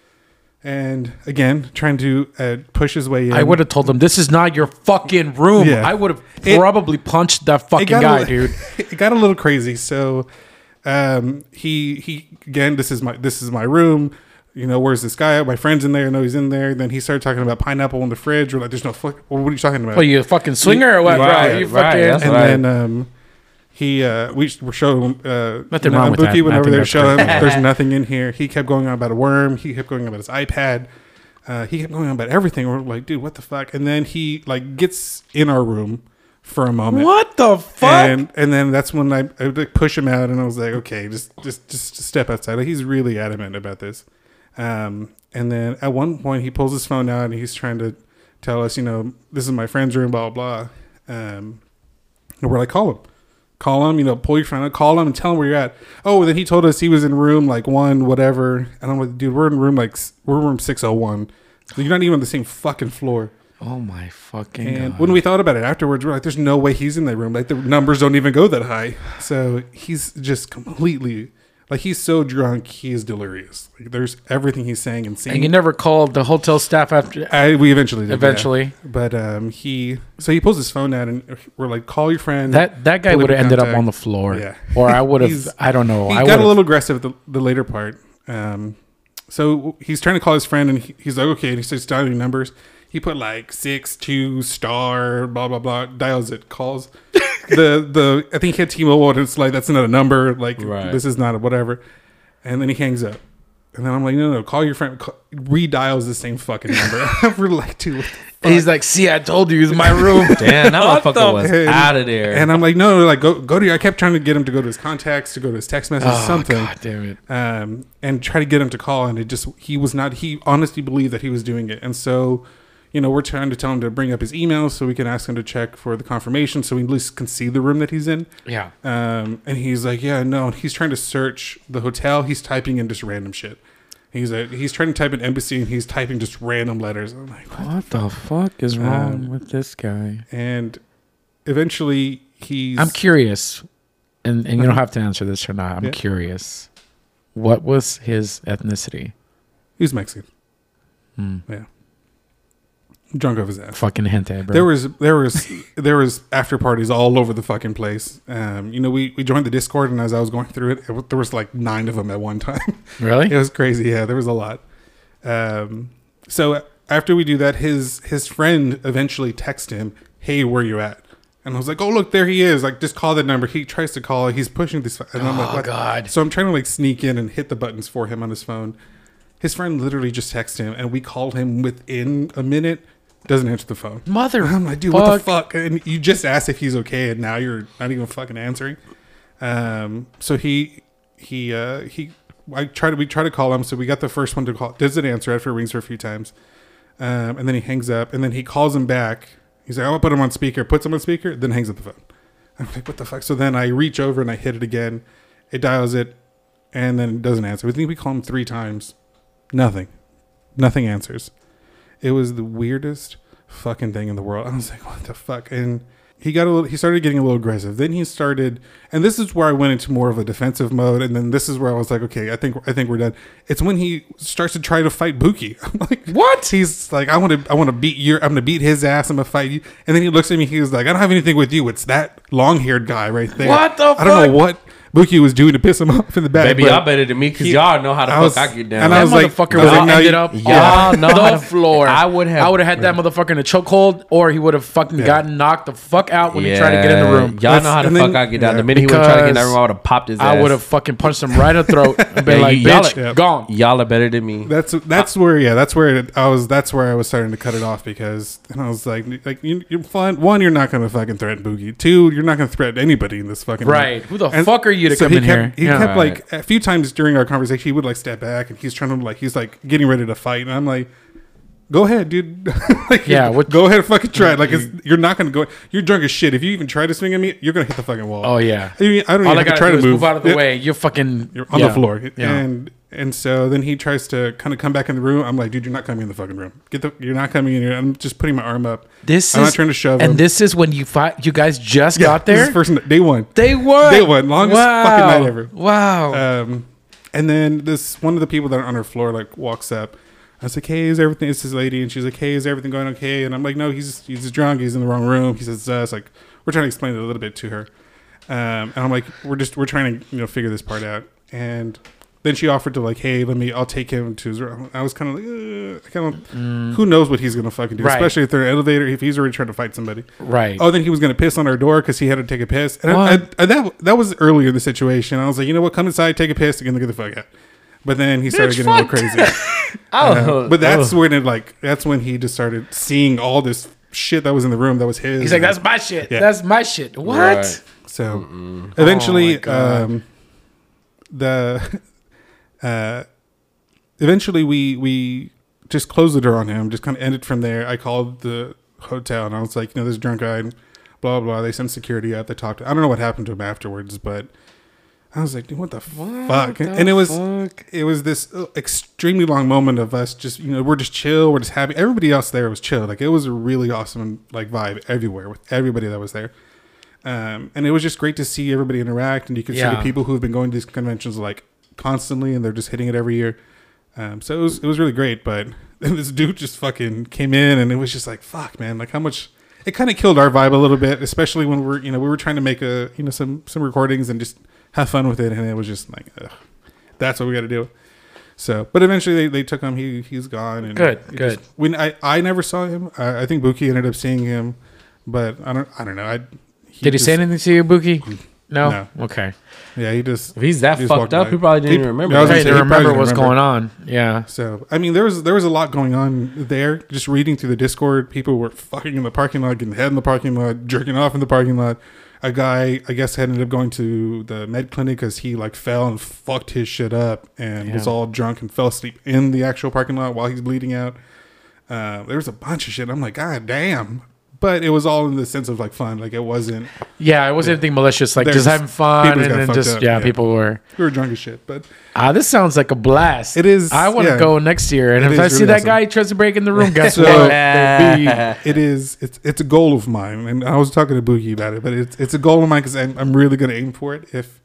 And again, trying to uh, push his way in. I would have told him, this is not your fucking room. Yeah. I would have It- probably punched that fucking got a guy, li- dude. It got a little crazy. So um, he, he, again, this is my, this is my room. You know, where's this guy? My friend's in there. I know he's in there. Then he started talking about pineapple in the fridge. We're like, there's no fuck. Well, what are you talking about? What, you a fucking swinger or what, Right, bro? You right, fucking... that's and right. then um, he, uh, we were showing uh, Nothing wrong with that. Buki went I over think there, that's show him great. there's nothing in here. He kept going on about a worm. He kept going on about his iPad. Uh, he kept going on about everything. We're like, dude, what the fuck? And then he like gets in our room for a moment. What the fuck? And and then that's when I, I would like push him out, and I was like, okay, just just just step outside. Like, he's really adamant about this. Um, and then at one point he pulls his phone out and he's trying to tell us, you know, this is my friend's room, blah blah blah. Um, and we're like, call him, call him, you know, pull your phone out, call him, and tell him where you're at. Oh, then he told us he was in room like one, whatever. And I'm like, dude, we're in room like we're in room six oh one. So you're not even on the same fucking floor. Oh my fucking And God. when we thought about it afterwards, we're like, there's no way he's in that room. Like, the numbers don't even go that high. So he's just completely, like, he's so drunk, he is delirious. Like, there's everything he's saying and saying. And you never called the hotel staff after... I, we eventually did. Eventually. Yeah. But um, he, so he pulls his phone out and we're like, call your friend. That that guy Pull would have in ended up contact. on the floor. Yeah. Or I would have... He's- I don't know. He I got would've- a little aggressive at the, the later part. Um, so he's trying to call his friend and he, he's like, okay. And he starts dialing numbers. He put like six, two, star, blah, blah, blah, dials it, calls. the, the, I think he had T-Mobile and it's like, that's not a number. Like, Right. this is not a whatever. And then he hangs up. And then I'm like, no, no, call your friend. Call, redials the same fucking number. We're like, dude, what the fuck? He's like, see, I told you, it's my room. Damn, that What the- motherfucker was And- out of there. And I'm like, no, no, like, go, go to your, I kept trying to get him to go to his contacts, to go to his text message, Oh, something. God damn it. um, and try to get him to call. And it just, he was not, he honestly believed that he was doing it. And so, you know, we're trying to tell him to bring up his email so we can ask him to check for the confirmation so we at least can see the room that he's in. Yeah. Um, and he's like, yeah, no. And he's trying to search the hotel. He's typing in just random shit. He's like, he's trying to type in embassy and he's typing just random letters. I'm like, what? What the fuck is wrong Um, with this guy? And eventually he's, I'm curious, and, and you don't have to answer this or not. I'm Yeah. curious. What was his ethnicity? he's Mexican. Hmm. Yeah. drunk off his ass. Fucking hentai, bro. There was there was there was after parties all over the fucking place. Um, you know, we, we joined the Discord, and as I was going through it, it there was like nine of them at one time. Really? It was crazy. Yeah, there was a lot. Um, so after we do that, his his friend eventually texted him, "Hey, where you at?" And I was like, "Oh, look, there he is. Like, just call the number." He tries to call. He's pushing this, and I'm Oh, like, "What?" God. So I'm trying to like sneak in and hit the buttons for him on his phone. His friend literally just texted him, and we called him within a minute. Doesn't answer the phone. Mother. I'm like, dude, what the fuck? And you just asked if he's okay, and now you're not even fucking answering. Um, so he he uh, he. I try to we try to call him. So we got the first one to call. Doesn't answer after it rings for a few times, um, and then he hangs up. And then he calls him back. He's like, "I'm gonna put him on speaker." Puts him on speaker, then hangs up the phone. I'm like, "What the fuck?" So then I reach over and I hit it again. It dials it, and then it doesn't answer. I think we call him three times. Nothing. Nothing answers. It was the weirdest fucking thing in the world. I was like, what the fuck? And he got a little, he started getting a little aggressive. Then he started, and this is where I went into more of a defensive mode. And then this is where I was like, okay, I think, I think we're done. It's when he starts to try to fight Buki. I'm like, what? He's like, I want to, I want to beat your, I'm going to beat his ass. I'm going to fight you. And then he looks at me. He was like, I don't have anything with you. It's that long haired guy right there. What the I don't fuck? know what Buki was doing to piss him off in the back. Baby, but y'all better than me because he- y'all know how the I fuck was- I get down. and I That was like- motherfucker I was would like, have now ended you- up y'all on know the how to- floor. I would have- I would have had that motherfucker in a chokehold, or he would have fucking Yeah. gotten knocked the fuck out when he tried to get in the room. Y'all That's- know how the and fuck then- I get down. yeah. The minute he would try to get in that Because room, I would have popped his ass. I would have fucking punched him right in the throat and been Yeah, like, y'all bitch, are- gone. Y'all are better than me. That's that's where yeah that's where it, I was that's where I was starting to cut it off because and I was like like you, you're fine. One, you're not gonna fucking threaten Boogie. Two, you're not gonna threaten anybody in this fucking room. Right. Who the And fuck are you to so come he in kept, here? He Yeah. kept Right. like a few times during our conversation he would like step back and he's trying to like he's like getting ready to fight and I'm like, go ahead, dude. like, Yeah, what- go ahead, and fucking try it. Like it's, you're not gonna go. You're drunk as shit. If you even try to swing at me, you're gonna hit the fucking wall. Oh, yeah. I, mean, I don't All even I have to gotta try do to is move. move out of the Yeah. way. You're fucking You're on yeah. the floor. Yeah. And and so then he tries to kind of come back in the room. I'm like, dude, you're not coming in the fucking room. Get the you're not coming in here. I'm just putting my arm up. This I'm is not trying to shove and him. this is when you fight. You guys just Yeah, got this there. is first n- day one. Day one. Day one. Longest fucking night ever. Wow. Um, and then this one of the people that are on her floor like walks up. I was like, hey, is everything? It's this lady, and she's like, hey, is everything going okay? And I'm like, no, he's he's drunk. He's in the wrong room. He says, uh, it's like we're trying to explain it a little bit to her. Um, and I'm like, we're just we're trying to you know figure this part out. And then she offered to like, hey, let me, I'll take him to his room. I was kind of like, uh, kind of, Mm. who knows what he's gonna fucking do, Right. especially if they're in an elevator. If he's already trying to fight somebody. right. Oh, then he was gonna piss on our door because he had to take a piss. And I, I, What? I, that that was earlier in the situation. I was like, you know what, come inside, take a piss, and get the fuck out. But then he started Bitch, getting a little fuck crazy. Oh, Uh, but that's oh. when it like that's when he just started seeing all this shit that was in the room that was his. He's like, that's my shit. Yeah. That's my shit. What? Right. So eventually, Oh my God. um, the uh, eventually we we just closed the door on him. Just kind of ended from there. I called the hotel and I was like, you know, this drunk guy, blah blah. They sent security out. They talked. I don't know what happened to him afterwards, but I was like, dude, what the fuck? the And it was fuck? it was this uh, extremely long moment of us just you know we're just chill. We're just happy. Everybody else there was chill. Like it was a really awesome like vibe everywhere with everybody that was there. Um, and it was just great to see everybody interact, and you could see Yeah. the people who have been going to these conventions like constantly, and they're just hitting it every year. Um, so it was it was really great. But then this dude just fucking came in, and it was just like, fuck, man, like how much it kind of killed our vibe a little bit, especially when we're you know we were trying to make a you know some some recordings and just have fun with it, and it was just like, ugh, that's what we got to do. So, but eventually they, they took him. He he's gone. And Good, it good. just- when I, I never saw him, I, I think Buki ended up seeing him, but I don't I don't know. I he Did he just- say anything to you, Buki? No? No. Okay. Yeah, he just If he's that he just fucked walked up, by. he probably didn't He- even remember. Yeah, I was that. gonna Hey, say, to he probably remember didn't what's remember. going on. Yeah. So I mean, there was there was a lot going on there. Just reading through the Discord, people were fucking in the parking lot, getting head in the parking lot, jerking off in the parking lot. A guy, I guess, ended up going to the med clinic because he like fell and fucked his shit up and was Damn. all drunk and fell asleep in the actual parking lot while he's bleeding out. Uh, there was a bunch of shit. I'm like, God damn. But it was all in the sense of like fun. Like it wasn't. Yeah, it wasn't anything malicious. Like There's- just having fun people and got then fucked just, up, yeah, yeah. people were. We were drunk as shit. But Ah, this sounds like a blast. It is, I want to yeah. go next year. And It if I is see really that awesome. guy he tries to break in the room, guess So- what? There'll be- it is it's it's a goal of mine, and I was talking to Boogie about it, but it's it's a goal of mine because I'm, I'm really going to aim for it. If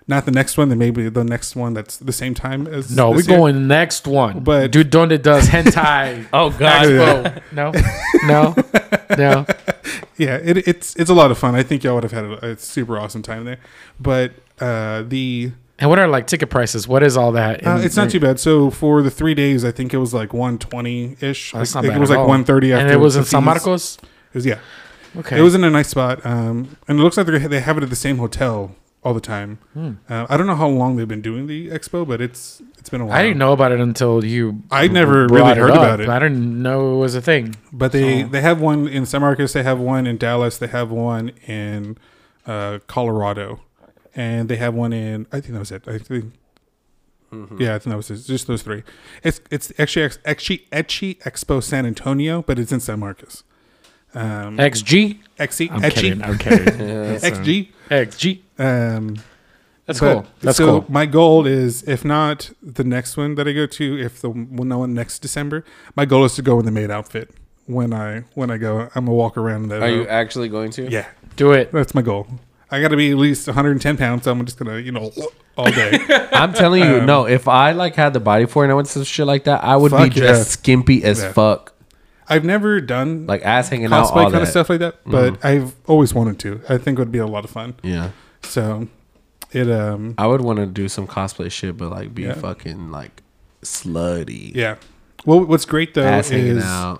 Not the next one. Then maybe the next one that's the same time as. No, we're this year. going next one. But- Dude, Donde does hentai. Oh God. Expo. No, no, no. Yeah, it, it's it's a lot of fun. I think y'all would have had a, a super awesome time there. But uh, the And what are like ticket prices? What is all that? uh, it's not too bad. So for the three days, I think it was like one twenty ish. That's I not think bad it was at like all. one thirty. And it was in San Marcos. It was yeah. Okay. It was in a nice spot, um, and it looks like they they have it at the same hotel all the time. Hmm. Uh, I don't know how long they've been doing the expo, but it's it's been a while. I didn't know about it until you. I never brought really heard up. about it. I didn't know it was a thing. But they, So- they have one in San Marcos, they have one in Dallas, they have one in uh, Colorado, and they have one in, I think that was it. I think, Mm-hmm. yeah, I think that was it. Just those three. It's it's actually actually Etchy Expo San Antonio, but it's in San Marcos. Um, X G. Exy, I'm Etchy, kidding. I'm kidding. Yeah, X G. X G. Um, That's but- cool. That's so cool. my goal is, if not the next one that I go to, if the one one next December, my goal is to go in the maid outfit when I when I go. I'm gonna walk around in that. Are you uh, actually going to? yeah, Do it. that's my goal. I got to be at least one hundred ten pounds. So I'm just gonna, you know, all day. I'm telling you, Um, no. If I like had the body for it and I went to some shit like that, I would be Fuck dressed yeah. skimpy as Yeah. fuck, I've never done like ass hanging out, cosplay all kind that of stuff like that, but I've always wanted to. I think it would be a lot of fun. Yeah, So it, um, I would want to do some cosplay shit, but like be Yeah. fucking like slutty, yeah. Well, what's great though ass hanging is out.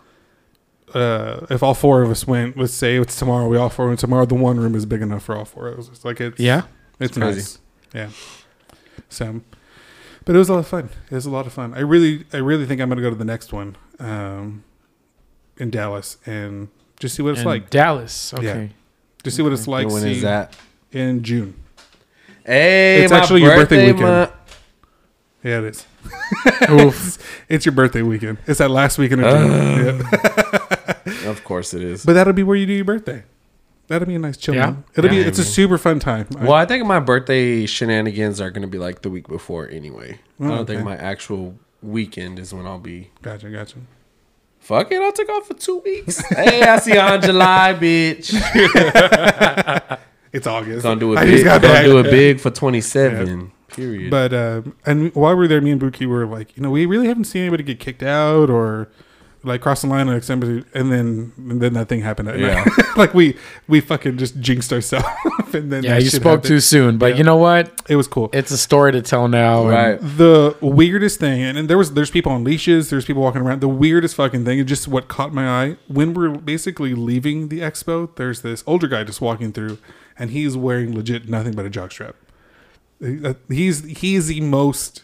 uh, if all four of us went, let's say it's tomorrow, we all four went tomorrow. The one room is big enough for all four of us. It's like it's Yeah. it's crazy. nice. Yeah. So, but it was a lot of fun. It was a lot of fun. I really, I really think I'm gonna go to the next one, um, in Dallas and just see what it's In like. Dallas. Okay. Yeah. Just see what it's like. And when see is that? in June. Hey, It's my actually your birthday weekend. month. Yeah, it is. Oof. It's your birthday weekend. It's that last weekend of June. Yeah. Of course it is. But that'll be where you do your birthday. That'll be a nice chill. Yeah. one. It'll Yeah, be. It's a maybe. super fun time. I- Well, I think my birthday shenanigans are gonna be like the week before anyway. I Oh, don't okay. think my actual weekend is when I'll be. Gotcha, gotcha. Fuck it, I'll take off for two weeks. Hey, I see you on July, bitch. It's August. Gonna do it I big. just got Gonna back. do it big for twenty-seven. Period. But um, and while we were there, me and Buki were like, you know, we really haven't seen anybody get kicked out or like cross the line or like somebody, and then and then that thing happened. At Yeah. night. Like we we fucking just jinxed ourselves, and then Yeah, that you shit spoke happened. too soon. But Yeah. you know what? It was cool. It's a story to tell now. and- Right. The weirdest thing, and, and there was there's people on leashes, there's people walking around. The weirdest fucking thing is just what caught my eye when we're basically leaving the expo. There's this older guy just walking through, and he's wearing legit nothing but a jockstrap. Uh, He's he's the most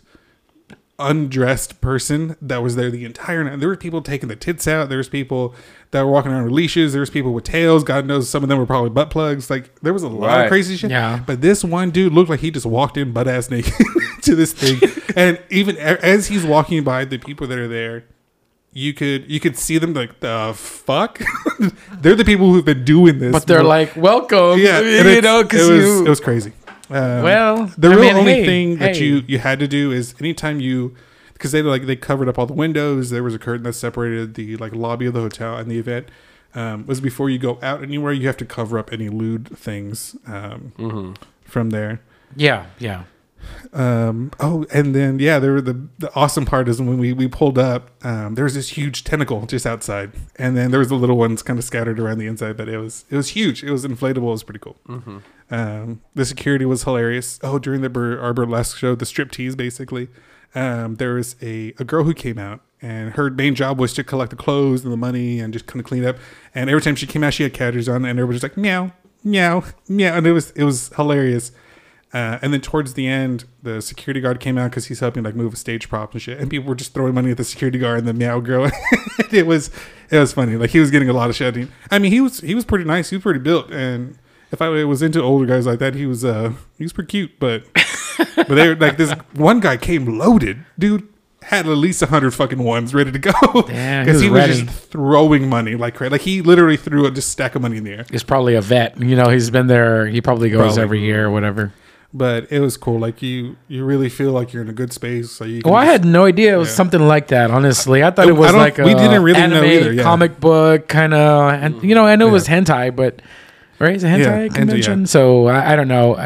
undressed person that was there the entire night. There were people taking the tits out. There was people that were walking around with leashes. There was people with tails. God knows some of them were probably butt plugs. Like there was a lot Right. of crazy shit. Yeah. But this one dude looked like he just walked in butt ass naked to this thing, and even a- as he's walking by, the people that are there, you could you could see them like the fuck. They're the people who've been doing this, But they're for- like, welcome. yeah, and you it's- know, it because was you. it was crazy. Um, Well, the I real mean, only hey, thing that hey. you you had to do is anytime you, because they like they covered up all the windows. There was a curtain that separated the like lobby of the hotel and the event. Um, was before you go out anywhere, you have to cover up any lewd things um, Mm-hmm. from there. Yeah, yeah. Um, oh, and then yeah, there were the the awesome part is when we we pulled up, um, there was this huge tentacle just outside, and then there was the little ones kind of scattered around the inside, but it was it was huge. It was inflatable. It was pretty cool. Mm-hmm. Um, the security was hilarious. Oh, during the bur- our burlesque show, the strip tease, basically, um, there was a, a girl who came out, and her main job was to collect the clothes and the money and just kind of clean up. And every time she came out, she had cadgers on, and everybody was like meow, meow, meow, and it was it was hilarious. Uh, and then towards the end, the security guard came out because he's helping like move a stage prop and shit, and people were just throwing money at the security guard and the meow girl. it was it was funny. Like he was getting a lot of shouting. I mean, he was he was pretty nice. He was pretty built, and if I was into older guys like that, he was uh he was pretty cute. But but they were like this one guy came loaded, dude. Had at least a hundred fucking ones ready to go Damn, because he he was was ready. just throwing money like crazy. Like he literally threw a just stack of money in the air. He's probably a vet. You know, he's been there. He probably goes Probably. every year or whatever. But it was cool. Like you, you really feel like you're in a good space. So you. Can Well, I just- had no idea it was Yeah. something like that. Honestly, I thought I- it was I don't- like a we didn't really anime, know either, yeah. comic book kind of, and you know, I know it was hentai, but right, it's a hentai Yeah, hentai, convention. yeah. So I, I don't know. I,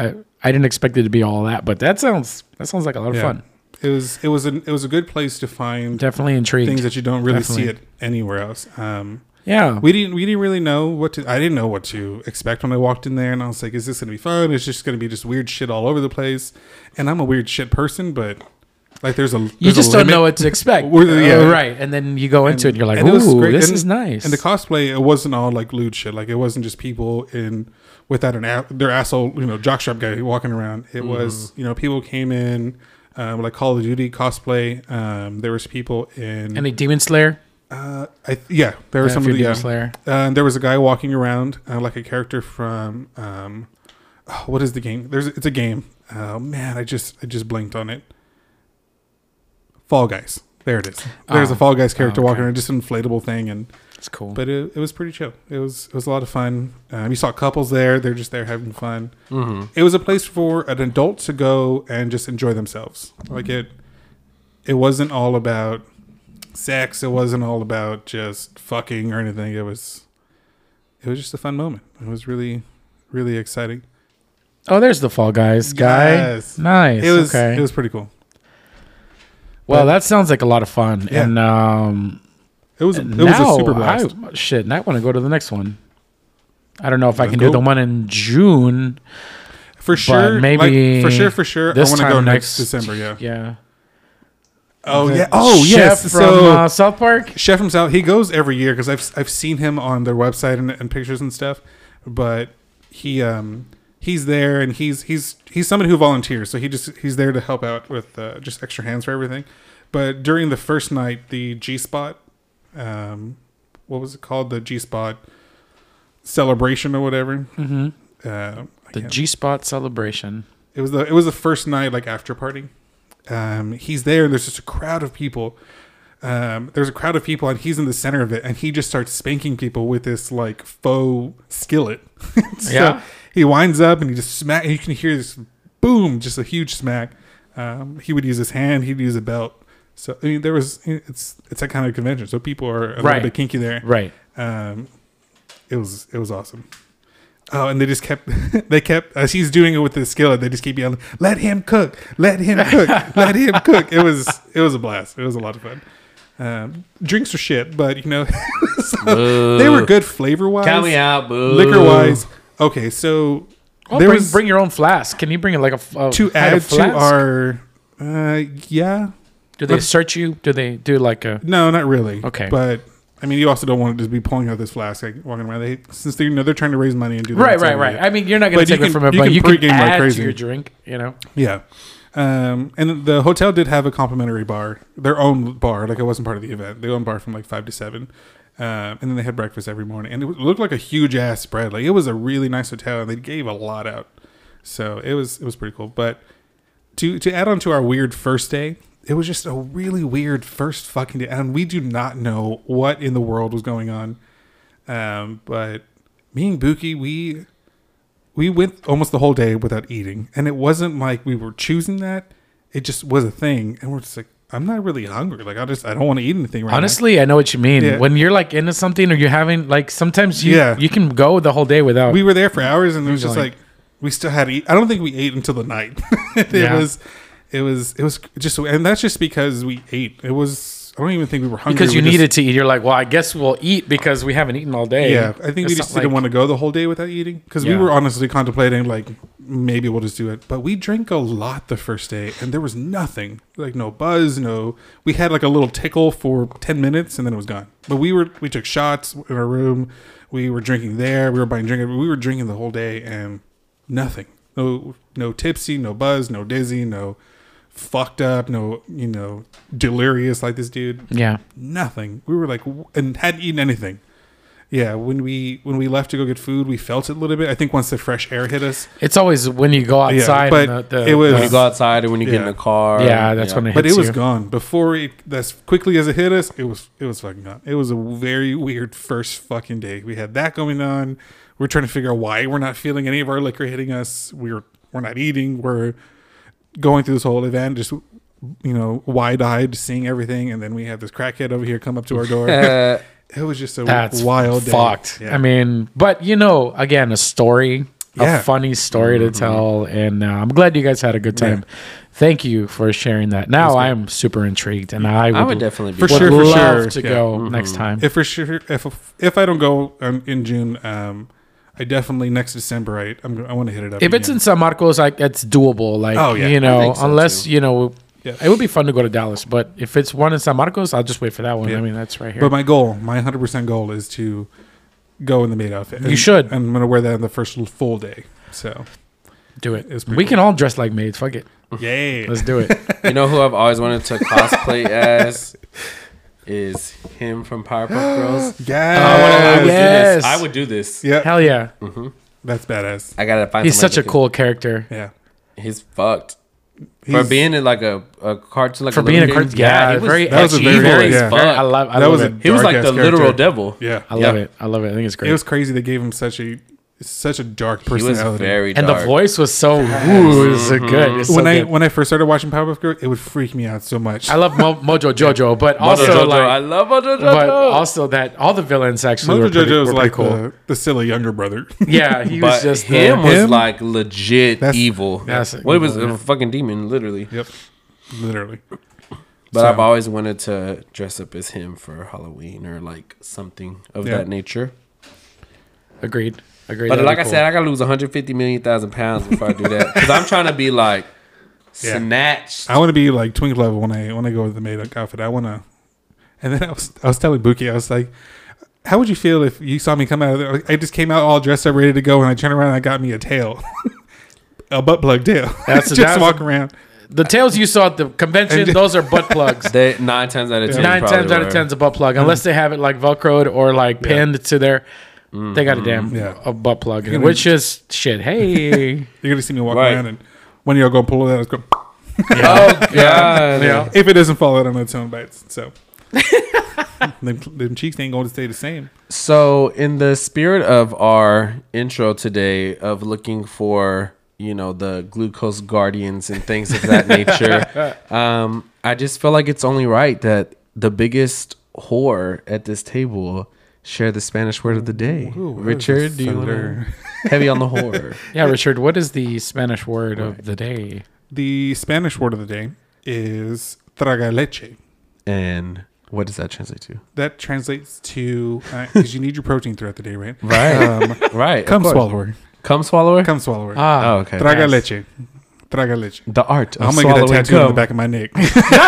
I didn't expect it to be all that, but that sounds that sounds like a lot of Yeah. fun. It was it was an it was a good place to find Definitely intrigued. things that you don't really see Definitely. it anywhere else. Um, Yeah. we didn't we didn't really know what to. I didn't know what to expect when I walked in there, and I was like, "Is this gonna be fun? It's just gonna be just weird shit all over the place." And I'm a weird shit person, but like, there's a You there's just a don't limit. know what to expect. We're- yeah. Oh, right. And then you go into it and you're like, And it was ooh, great. this And- is nice. And the cosplay, it wasn't all like lewd shit. Like, it wasn't just people in without an a- their asshole, you know, jockstrap guy walking around. It Mm-hmm. was, you know, people came in um, like Call of Duty cosplay. Um, there was people in Any Demon Slayer? uh, I th- yeah, there was Yeah, some if of you're the Demon yeah. Slayer. Uh, and there was a guy walking around uh, like a character from um, oh, what is the game? There's it's a game. Oh man, I just I just blinked on it. Fall Guys. There it is. There's Oh. a Fall Guys character Oh, okay. walking around, just an inflatable thing, and It's cool. but it, it was pretty chill. It was it was a lot of fun. Um, you saw couples there; they're just there having fun. Mm-hmm. It was a place for an adult to go and just enjoy themselves. Like it, it wasn't all about sex. It wasn't all about just fucking or anything. It was, it was just a fun moment. It was really, really exciting. Oh, there's the Fall Guys guy. Yes. Nice. It was okay. it was pretty cool. well, but- that sounds like a lot of fun. Yeah. And um, It was it now was a super blast. I, shit, and I want to go to the next one. I don't know if I Let's can go. do the one in June. For sure, maybe like, for sure, for sure. I this want to time go next next- December. Yeah. Yeah. Oh The yeah. Oh chef yes. From So uh, South Park. Chef himself, he goes every year because I've I've seen him on their website and, and pictures and stuff. But he um he's there and he's he's he's somebody who volunteers, so he just he's there to help out with uh, just extra hands for everything. But during the first night, the G Spot, um, what was it called? The G Spot celebration or whatever. Mm-hmm. Uh, I The can't- G Spot celebration. It was the it was the first night like after party. Um, he's there and there's just a crowd of people. Um, there's a crowd of people and he's in the center of it and he just starts spanking people with this like faux skillet. So Yeah. he winds up and he just smack. And you can hear this boom, just a huge smack. Um, he would use his hand. He'd use a belt. So I mean, there was it's it's that kind of convention. So people are a Right. little bit kinky there. Right. Um, it was it was awesome. Oh, and they just kept they kept as he's doing it with the skillet. They just keep yelling, "Let him cook! Let him cook! Let him cook!" It was it was a blast. It was a lot of fun. Um, drinks were shit, but you know so they were good flavor wise. Count me out, boo. Liquor wise, okay. So Oh, there bring, was bring your own flask. Can you bring it like a, f- a to kind add of to flask? our uh, yeah. Do they but- search you? Do they do like a? No, not really. Okay. but I mean, you also don't want to just be pulling out this flask like walking around. They since they you know they're trying to raise money and do that Right, right, outside right. of it. I mean, you're not going But to you take it can- from it, you but can you can pregame like add crazy. to your drink. You know. Yeah. Um, and the hotel did have a complimentary bar, their own bar. Like it wasn't part of the event. They own bar from like five to seven. Um, and then they had breakfast every morning, and it looked like a huge ass spread. Like it was a really nice hotel, and they gave a lot out. So it was it was pretty cool. But to to add on to our weird first day, it was just a really weird first fucking day, and we do not know what in the world was going on. Um, but me and Buki, we we went almost the whole day without eating, and it wasn't like we were choosing that. It just was a thing, and we're just like, I'm not really hungry. Like I just I don't want to eat anything right Honestly, I know what you mean. Yeah. When you're like into something or you're having like sometimes you Yeah. you can go the whole day without. now. We were there for hours, and it was You're just like- like we still had to eat. I don't think we ate until the night. it Yeah. was it was it was just, and that's just because we ate. It was I don't even think we were hungry because you We just- needed to eat. You're like, well, I guess we'll eat because we haven't eaten all day. Yeah, I think we It's just not didn't like- want to go the whole day without eating because we Yeah. were honestly contemplating like maybe we'll just do it. But we drank a lot the first day, and there was nothing like no buzz, no. We had like a little tickle for ten minutes, and then it was gone. But we were we took shots in our room. We were drinking there. We were buying drink. We were drinking the whole day, and nothing. No no tipsy, no buzz, no dizzy, no fucked up, no you know delirious like this dude. Yeah. Nothing. We were like, w- and hadn't eaten anything. Yeah, when we when we left to go get food, we felt it a little bit. I think once the fresh air hit us, It's always when you go Yeah, outside. but and the, the, it was- When you go outside or when you get in Yeah. the car. yeah, that's when it but hits it was you. gone before it. As quickly as it hit us, it was it was fucking gone. It was a very weird first fucking day. We had that going on. We're trying to figure out why we're not feeling any of our liquor hitting us. We're we're not eating. We're going through this whole event, just you know, wide eyed, seeing everything, and then we have this crackhead over here come up to our door. Uh, It was just a That's wild day. fucked. Yeah. I mean, but you know, again, a story. Yeah. a funny story to tell, and uh, I'm glad you guys had a good time. Yeah. Thank you for sharing that. Now I am super intrigued, and I would, I would definitely be For would sure, for love sure. to Yeah. go next time. If for sure, if if I don't go um, in June, um, I definitely next December. I I'm, I want to hit it up. If it's again. in San Marcos, like it's doable. Like Oh, yeah. you I know, think so, unless too. you know, Yeah. it would be fun to go to Dallas. But if it's one in San Marcos, I'll just wait for that one. Yeah. I mean, that's right here. But my goal, my hundred percent goal, is to go in the maid outfit. You should. I'm gonna wear that on the first full day. So Do it. It's pretty We cool. can all dress like maids. Fuck it. yeah, Let's do it. You know who I've always wanted to cosplay as is him from Powerpuff Girls. yeah, I would do yes. this. I would do this. yeah. Hell yeah. That's badass. I gotta find. He's somebody such a that can- cool character. Yeah, He's fucked for He's- being in like a, a cartoon. Like For a being a little cartoon, kid. yeah, he was, very that was a like, very- evil as yeah. fuck. Very- I love. I That love was it. a- He was like dark-ass the literal character. devil. yeah. I love Yeah. it. I love it. I think it's great. It was crazy. They gave him such a such a dark He was personality. very and dark. the voice was so ooh, it's so good. It's so when I good. when I first started watching Powerpuff Girls, it would freak me out so much. I love Mo- Mojo Jojo, but Mojo also Jojo. like, I love Mojo Jojo. but also that all the villains actually were Mojo pretty, Jojo were was pretty like cool. the, the silly younger brother. Yeah, he was but just him the, was Him? like legit That's- evil. that's Well, he was evil, yeah. a fucking demon, literally. Yep, literally. But So- I've always wanted to dress up as him for Halloween or like something of Yeah. that nature. agreed. Agreed. But That'd like be I cool. said, I gotta lose one hundred fifty million thousand pounds before I do that because I'm trying to be like Yeah. snatched. I want to be like Twinkle level when I when I go with the maid outfit. I want to. And then I was I was telling Buki, I was like, "How would you feel if you saw me come out of there? Like, I just came out all dressed up, ready to go, and I turned around and I got me a tail, a butt plug tail. That's- just that's- walk around. the tails you saw at the convention, And- those are butt plugs. They nine times out of ten. Nine probably times out of were. ten is a butt plug, unless they have it like velcroed or like pinned to their. They got a damn Yeah. a butt plug, in it, gonna- which is shit. Hey, You're gonna see me walk Right. around, and when y'all go pull it out, it's go. Oh god. yeah. If it doesn't fall out on its own bites, so them, them cheeks ain't going to stay the same. So, in the spirit of our intro today of looking for, you know, the glucose guardians and things of that nature, um, I just feel like it's only right that the biggest whore at this table share the Spanish word of the day. Ooh, that is Richard, a do you want to thunder. heavy on the whore? yeah, Richard. What is the Spanish word of the day? The Spanish word of the day is traga leche. And what does that translate to? That translates to because you need your protein throughout the day, right? Right, Um, right. of come course. swallower. Come swallower. Come swallower. Ah, Oh, okay. Traga Yes. leche. Traga leche. The art of I'm gonna get a swallowing tattoo on cum. the back of my neck.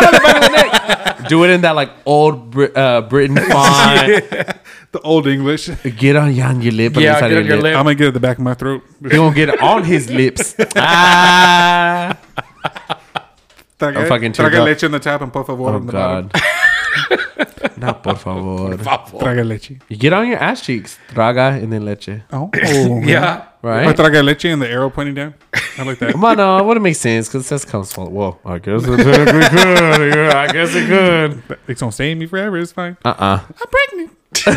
Do it in that like old Brit- uh, Britain font. The old English. I'm Get on on your lip. on Yeah, the side get of on your lip. gonna get it at the back of my throat. You gonna get it on his lips. Ah. Traga, I'm fucking teared traga up. leche on the top and por favor Oh on the bottom. God. Not por favor. Traga leche. You get on your ass cheeks. Traga and then leche. Oh, yeah. Or Right? traga leche and the arrow pointing down. I like that. Come on, no, it wouldn't make sense because it says come swallow. Well, I guess it could. Yeah, I guess it could. It's gonna stay in me forever. It's fine. Uh uh I'm pregnant.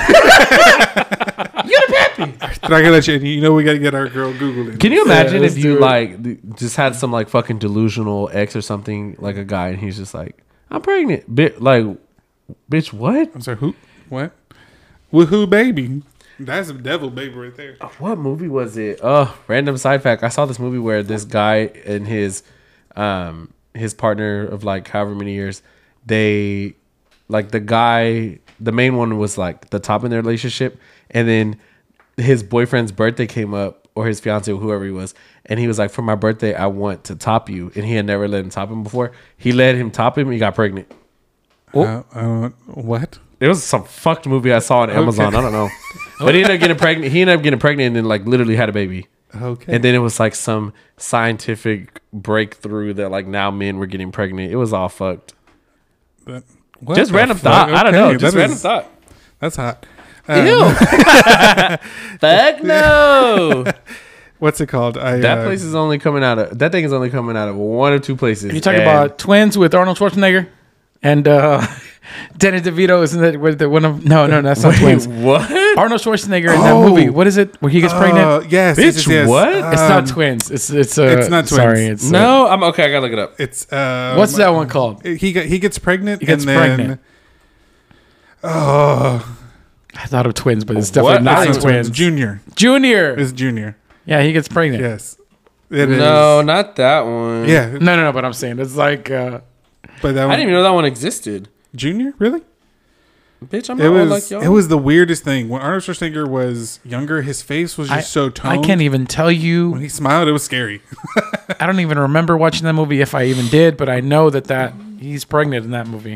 Traga leche. And you know we gotta get our girl googling. Can you imagine let's if do you it. like th- just had some like fucking delusional ex or something, like a guy, and he's just like, I'm pregnant. Bi- like, bitch, what? I'm sorry. Who? What? Woohoo, baby. That's a devil baby right there. What movie was it? Oh, random side fact. I saw this movie where this guy and his um his partner of like however many years, they like the guy, the main one was like the top in their relationship, and then his boyfriend's birthday came up, or his fiance or whoever he was, and he was like, for my birthday I want to top you, and he had never let him top him before. He let him top him, he got pregnant. Uh, uh, what? It was some fucked movie I saw on Amazon. I don't know. But he ended up getting pregnant. He ended up getting pregnant and then like literally had a baby. Okay. And then it was like some scientific breakthrough that like now men were getting pregnant. It was all fucked. But what Just the random fuck? thought. I don't Okay, know. Just that random is- thought. That's hot. Um, Ew. Fuck no. What's it called? I, That uh, place is only coming out of that thing is only coming out of one or two places. You talking And about Twins with Arnold Schwarzenegger and uh, Danny DeVito? Isn't that with the one of? No, no, that's not wait, Twins. what? Arnold Schwarzenegger in that Oh. movie. What is it? Where he gets pregnant? Uh, yes, Bitch, yes, yes, yes. what? It's not Um, Twins. It's it's uh, it's not Twins. Sorry, it's uh, No, I'm okay. I gotta look it up. It's uh, what's that one called? He got, he gets pregnant. He gets and then, pregnant. Oh, I thought of Twins, but it's What? definitely I not think the Twins. Junior Junior. is Junior. Yeah, he gets pregnant. Yes. It is. No, not that one. Yeah. No, no, no. But I'm saying it's like. Uh, But that I one, didn't even know that one existed. Junior? Really? Bitch, I'm It not was old like y'all. it was the weirdest thing. When Arnold Schwarzenegger was younger, his face was just I, so toned. I can't even tell When you. he smiled, it was scary. I don't even remember watching that movie if I even did. But I know that that he's pregnant in that movie.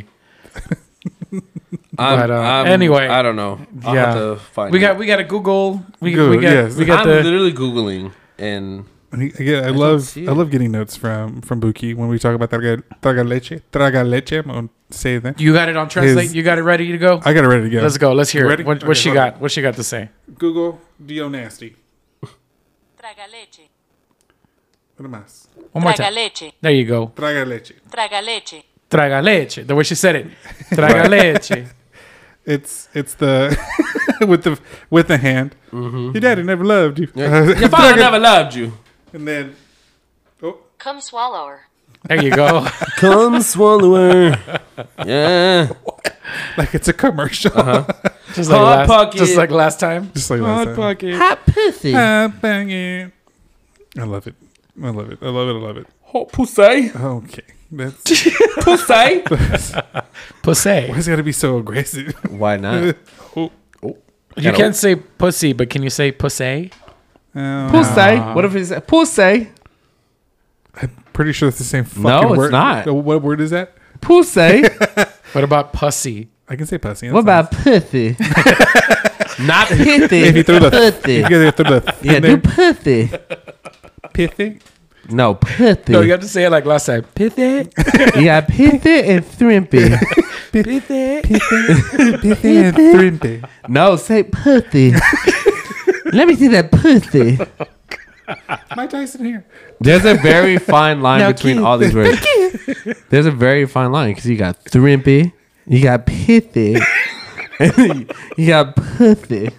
I'm- but, uh, I'm- anyway. I don't know. I'll Yeah. have to find We it. got we got a Google. We, Google, we got yes. we got I'm the. literally Googling and And he, again, I, don't love see I it. love getting notes from from Buki when we talk about traga, traga leche, traga leche. I'm gonna say that. You got it on translate. His- You got it ready to go. I got it ready to go. Let's go. Let's hear You it. ready? What, Okay, what she hold got? What she got to say? Google Dio Nasty. Traga leche. Nada más. One more Traga time. leche. There you go. Traga leche. Traga leche. Traga leche. The way she said it. Traga leche. It's it's the with the with the hand. Mm-hmm. Your daddy never loved you. your father never loved you. And then oh, Come swallow her. There you go. Come swallower. Yeah. like it's a commercial. Just like, Hot last, pocket. just like last time. Just like last time. Hot pussy. Ah, bang it. I love it. I love it. I love it. I love it. Hot pussy. Okay. That's Pussy. Pussy. why is it gotta be so aggressive? Why not? oh, You can't say pussy, but can you say pussy? um, Pussy. What if it's pussy? I'm pretty sure it's the same fucking No, it's word. not. Uh, What word is that? Pussy. What about pussy? I can say pussy. What about pussy? Not pithy. if you throw the pussy. you gotta throw the Yeah, do pussy. pithy? No, pithy. No, you have to say it like last time. Pithy. You got pithy and thrimpy. Pithy. Pithy and thrimpy. No, say pussy. Let me see that pussy. Mike Tyson here. There's a very fine line Now, between Keith. all these words. There's a very fine line because you got thrimpy, you got pithy, and you got pussy.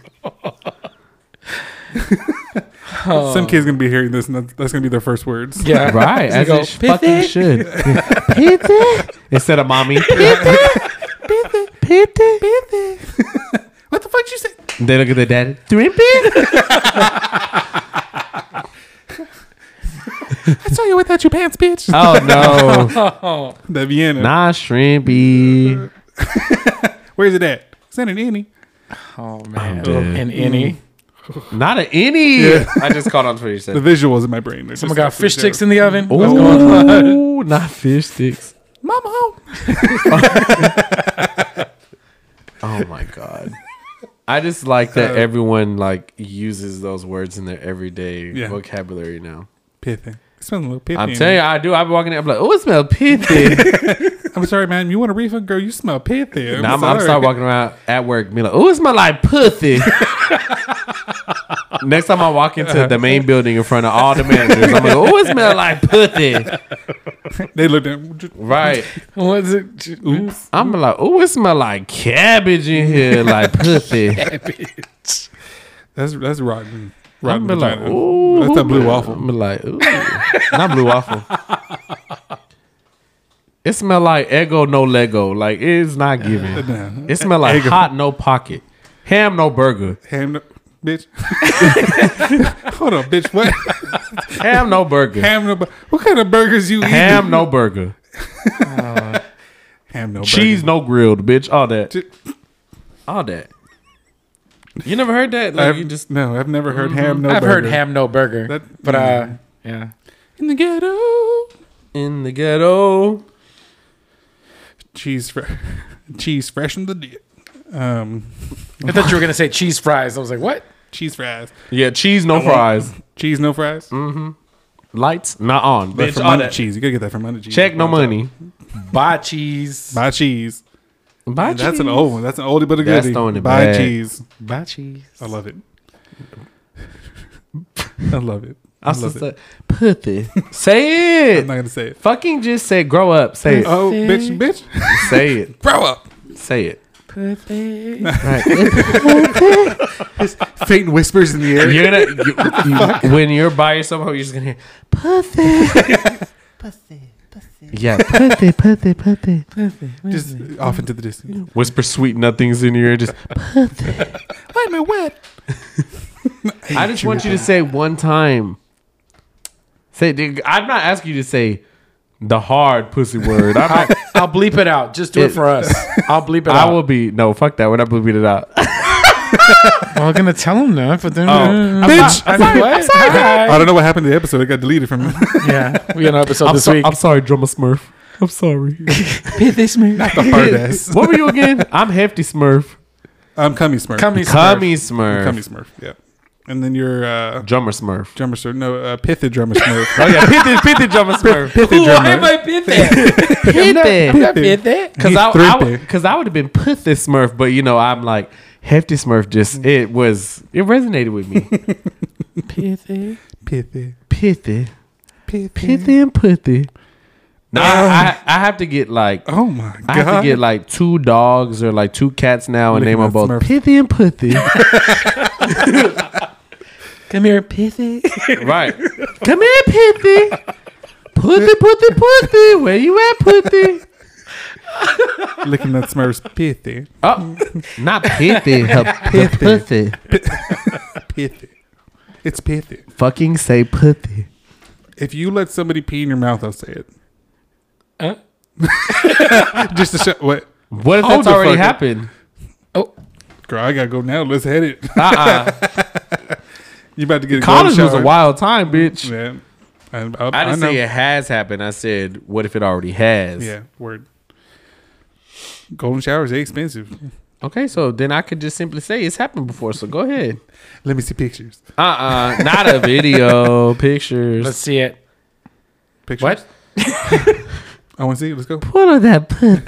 Some kid's gonna be hearing this, and that's, that's gonna be their first words. Yeah. Right, as go, it sh- fucking pithy? should. Pithy instead of mommy. Pithy, pithy, pithy. What the fuck you say? They look at their daddy. Thrimpy. I saw you without your pants, bitch. Oh no, The Vienna. not shrimpy. Where's it at? Is that an any? Oh man. dead. And any. Not an any. I just caught on to what you The said. visuals in my brain. They're Someone just got fish sticks in the oven. Ooh, not fish sticks. Mama home. Oh my god. I just like that Uh, everyone like uses those words in their everyday Yeah. vocabulary now. Pithy. It smells a little pithy. I'm in telling you, here. I do. I be walking in, I'm like, oh, it smells pithy. I'm sorry, man. You want a refill, girl? You smell pithy. I'm now I'm, I'm sorry. start walking around at work, being like, oh, it smells like pussy. Next time I walk into the main building in front of all the managers, I'm like, oh, it smells like pussy. They looked at. Right. What is it? Oops. I'm like, oh, it smells like cabbage in here, like pussy. That's that's rotten. I'm Rotten be like, vagina. ooh, That's that blue waffle. I'm be like, ooh, not blue waffle. It smell like Eggo no Lego. Like it's not giving. Nah. It smell like Eggo. hot no pocket, ham no burger, Ham, no, bitch. Hold on, bitch. What? ham no burger, ham, Ham, no. bu- What kind of burgers you eat? no burger, Ham, no. cheese burger. no grilled, bitch. All that, Ch- all that. You never heard that? Like I've, you just no, I've never heard ham, no. I've burger. heard ham no burger. That- but uh yeah. in the ghetto. in the ghetto. Cheese, fre- cheese fresh from the dip. Um, I thought you were gonna say cheese fries. I was like, what? cheese fries. Yeah, cheese no fries. Cheese, no fries. Lights not on. But Bitch, from all under that. cheese, you gotta get that from under cheese. Check no money. Buy cheese. Buy cheese. Buy That's cheese. an old one. That's an oldie but a That's goodie. throwing it Buy back. cheese. Buy cheese. I love it. I love it. I I was love just it. like, pussy. Say I'm it. not gonna say it. Fucking just say grow up. Say it. Oh, bitch, bitch, Say it. grow up. Say it. Pussy. Right. Faint whispers in the air. You're gonna you, when you're by yourself, you're just gonna hear pussy. Pussy. Pussy. Yeah. Pussy. Pussy. Pussy. Just off into the distance. Whisper sweet nothings in your ear. Just Why am I wet? I just want you to say one time. Say, I'm not asking you to say the hard pussy word. I'm not, I'll bleep it out. Just do it, It- for us. I'll bleep it I out. will be no fuck that. We're not bleeping it out. Well, I'm gonna tell him that, but then Oh, uh, I'm Bitch. sorry, I'm sorry, I'm sorry. Hi. I don't know what happened to the episode. It got deleted from. Yeah, we got an episode I'm, this so- week. I'm sorry, drummer Smurf. I'm sorry. this man. Hard ass. What were you again? I'm Hefty Smurf. I'm Cummy Smurf. Cummy Cummy Smurf. Smurf. Cummy Smurf. Yeah. And then you're uh, Drummer Smurf. drummer Smurf. No, uh, Pithy drummer Smurf. Oh yeah, pithy, pithy drummer Smurf. Pithy Why am drummer. I pithy? Pithy. I'm not pithy. Because He's I, I, thrifty. because I would have been Pithy Smurf, but you know I'm like Hefty Smurf. Just it was it resonated with me. Pithy. Pithy. Pithy, Pithy. pithy, and puthy. No, I, I I have to get like Oh my god. I have to get like two dogs or like two cats now and Looking name them at both Smurf. Pithy and Puthy. Come here, pithy. Right. Come here, Pithy. Puthy, Puthy, Puthy. Where you at, Puthy? licking that Smurf's pithy. Oh, not Pithy. Her Pithy. Puthy. Pithy. It's pithy. Fucking say Puthy. If you let somebody pee in your mouth, I'll say it. Huh? Just to show what. What if Hold that's the already fuck up. happened? Oh, Girl, I gotta go now. Let's head it. Uh-uh. You about to get a College golden was a shower. wild time, bitch. Yeah. I, I, I I didn't know. say it has happened. I said, what if it already has? Yeah, word. Golden showers, they expensive. Okay, so then I could just simply say it's happened before. So go ahead. Let me see pictures. Uh-uh. Not a video. Pictures. let's see it. Pictures. What? I want to see it. Let's go. Pull on that puppy.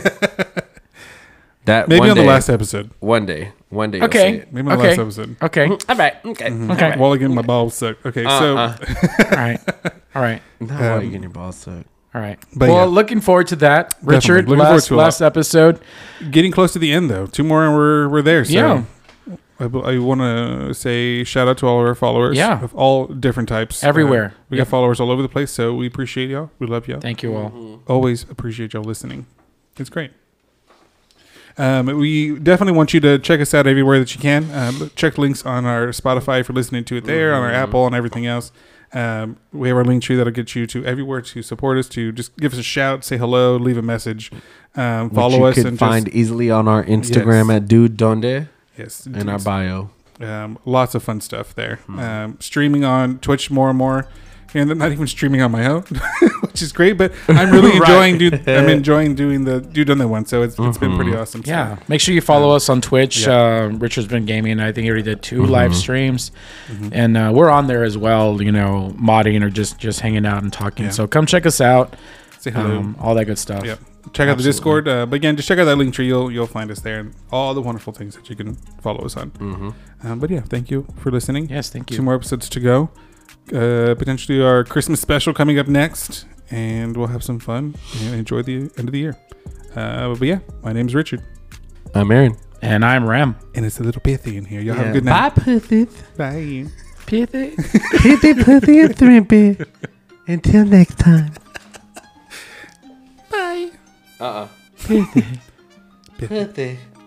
That Maybe one on day, the last episbe. One day. One day. You'll see Okay. it. Maybe on the Okay. last episode. Okay. All right. Okay. Okay. While again, my balls suck. Okay, so Uh-uh. All right. All right. Not while Um, you getting your balls sucked. All right. But well, yeah. looking forward to that, Richard. Looking forward Last to a lot. last episode. getting close to the end though. Two more and we're we're there. So Yeah. I, I want to say shout out to all of our followers. Yeah. Of all different types. Everywhere. Uh, we Yep. got followers all over the place, so we appreciate y'all. We love y'all. Thank you all. Always appreciate y'all listening. It's great. Um, we definitely want you to check us out everywhere that you can. Um, check links on our Spotify if you're listening to it there, on our Apple and everything else. Um, we have our link tree that'll get you to everywhere to support us, to just give us a shout, say hello, leave a message, um, follow Which you us, could and find just, easily on our Instagram Yes. at Dude Donde yes, in our bio. um, lots of fun stuff there. Um, streaming on Twitch more and more, and not even streaming on my own, which is great. But I'm really Right. enjoying. Do, I'm enjoying doing the do done that one, so it's, it's been pretty awesome. So, Yeah. Make sure you follow us on Twitch. Yeah. Uh, Richard's been gaming. I think he already did two live streams, and uh, we're on there as well. You know, modding or just just hanging out and talking. Yeah. So come check us out. say hello. Um, all that good stuff. Yep. Check out the Discord. Uh, but again, just check out that link tree. You'll you'll find us there and all the wonderful things that you can follow us on. Um, but yeah, thank you for listening. Yes. Thank Two you. more episodes to go. Uh, potentially our Christmas special coming up next, and we'll have some fun and enjoy the end of the year. Uh, but yeah, my name's Richard, I'm Aaron. And I'm Ram. and it's a little pithy in here. Y'all have a good night. Bye, Pussy. Bye. Pithy. Pithy, Pussy, and Thrimpy. Until next time. Bye. Uh-uh. Pithy. Pussy.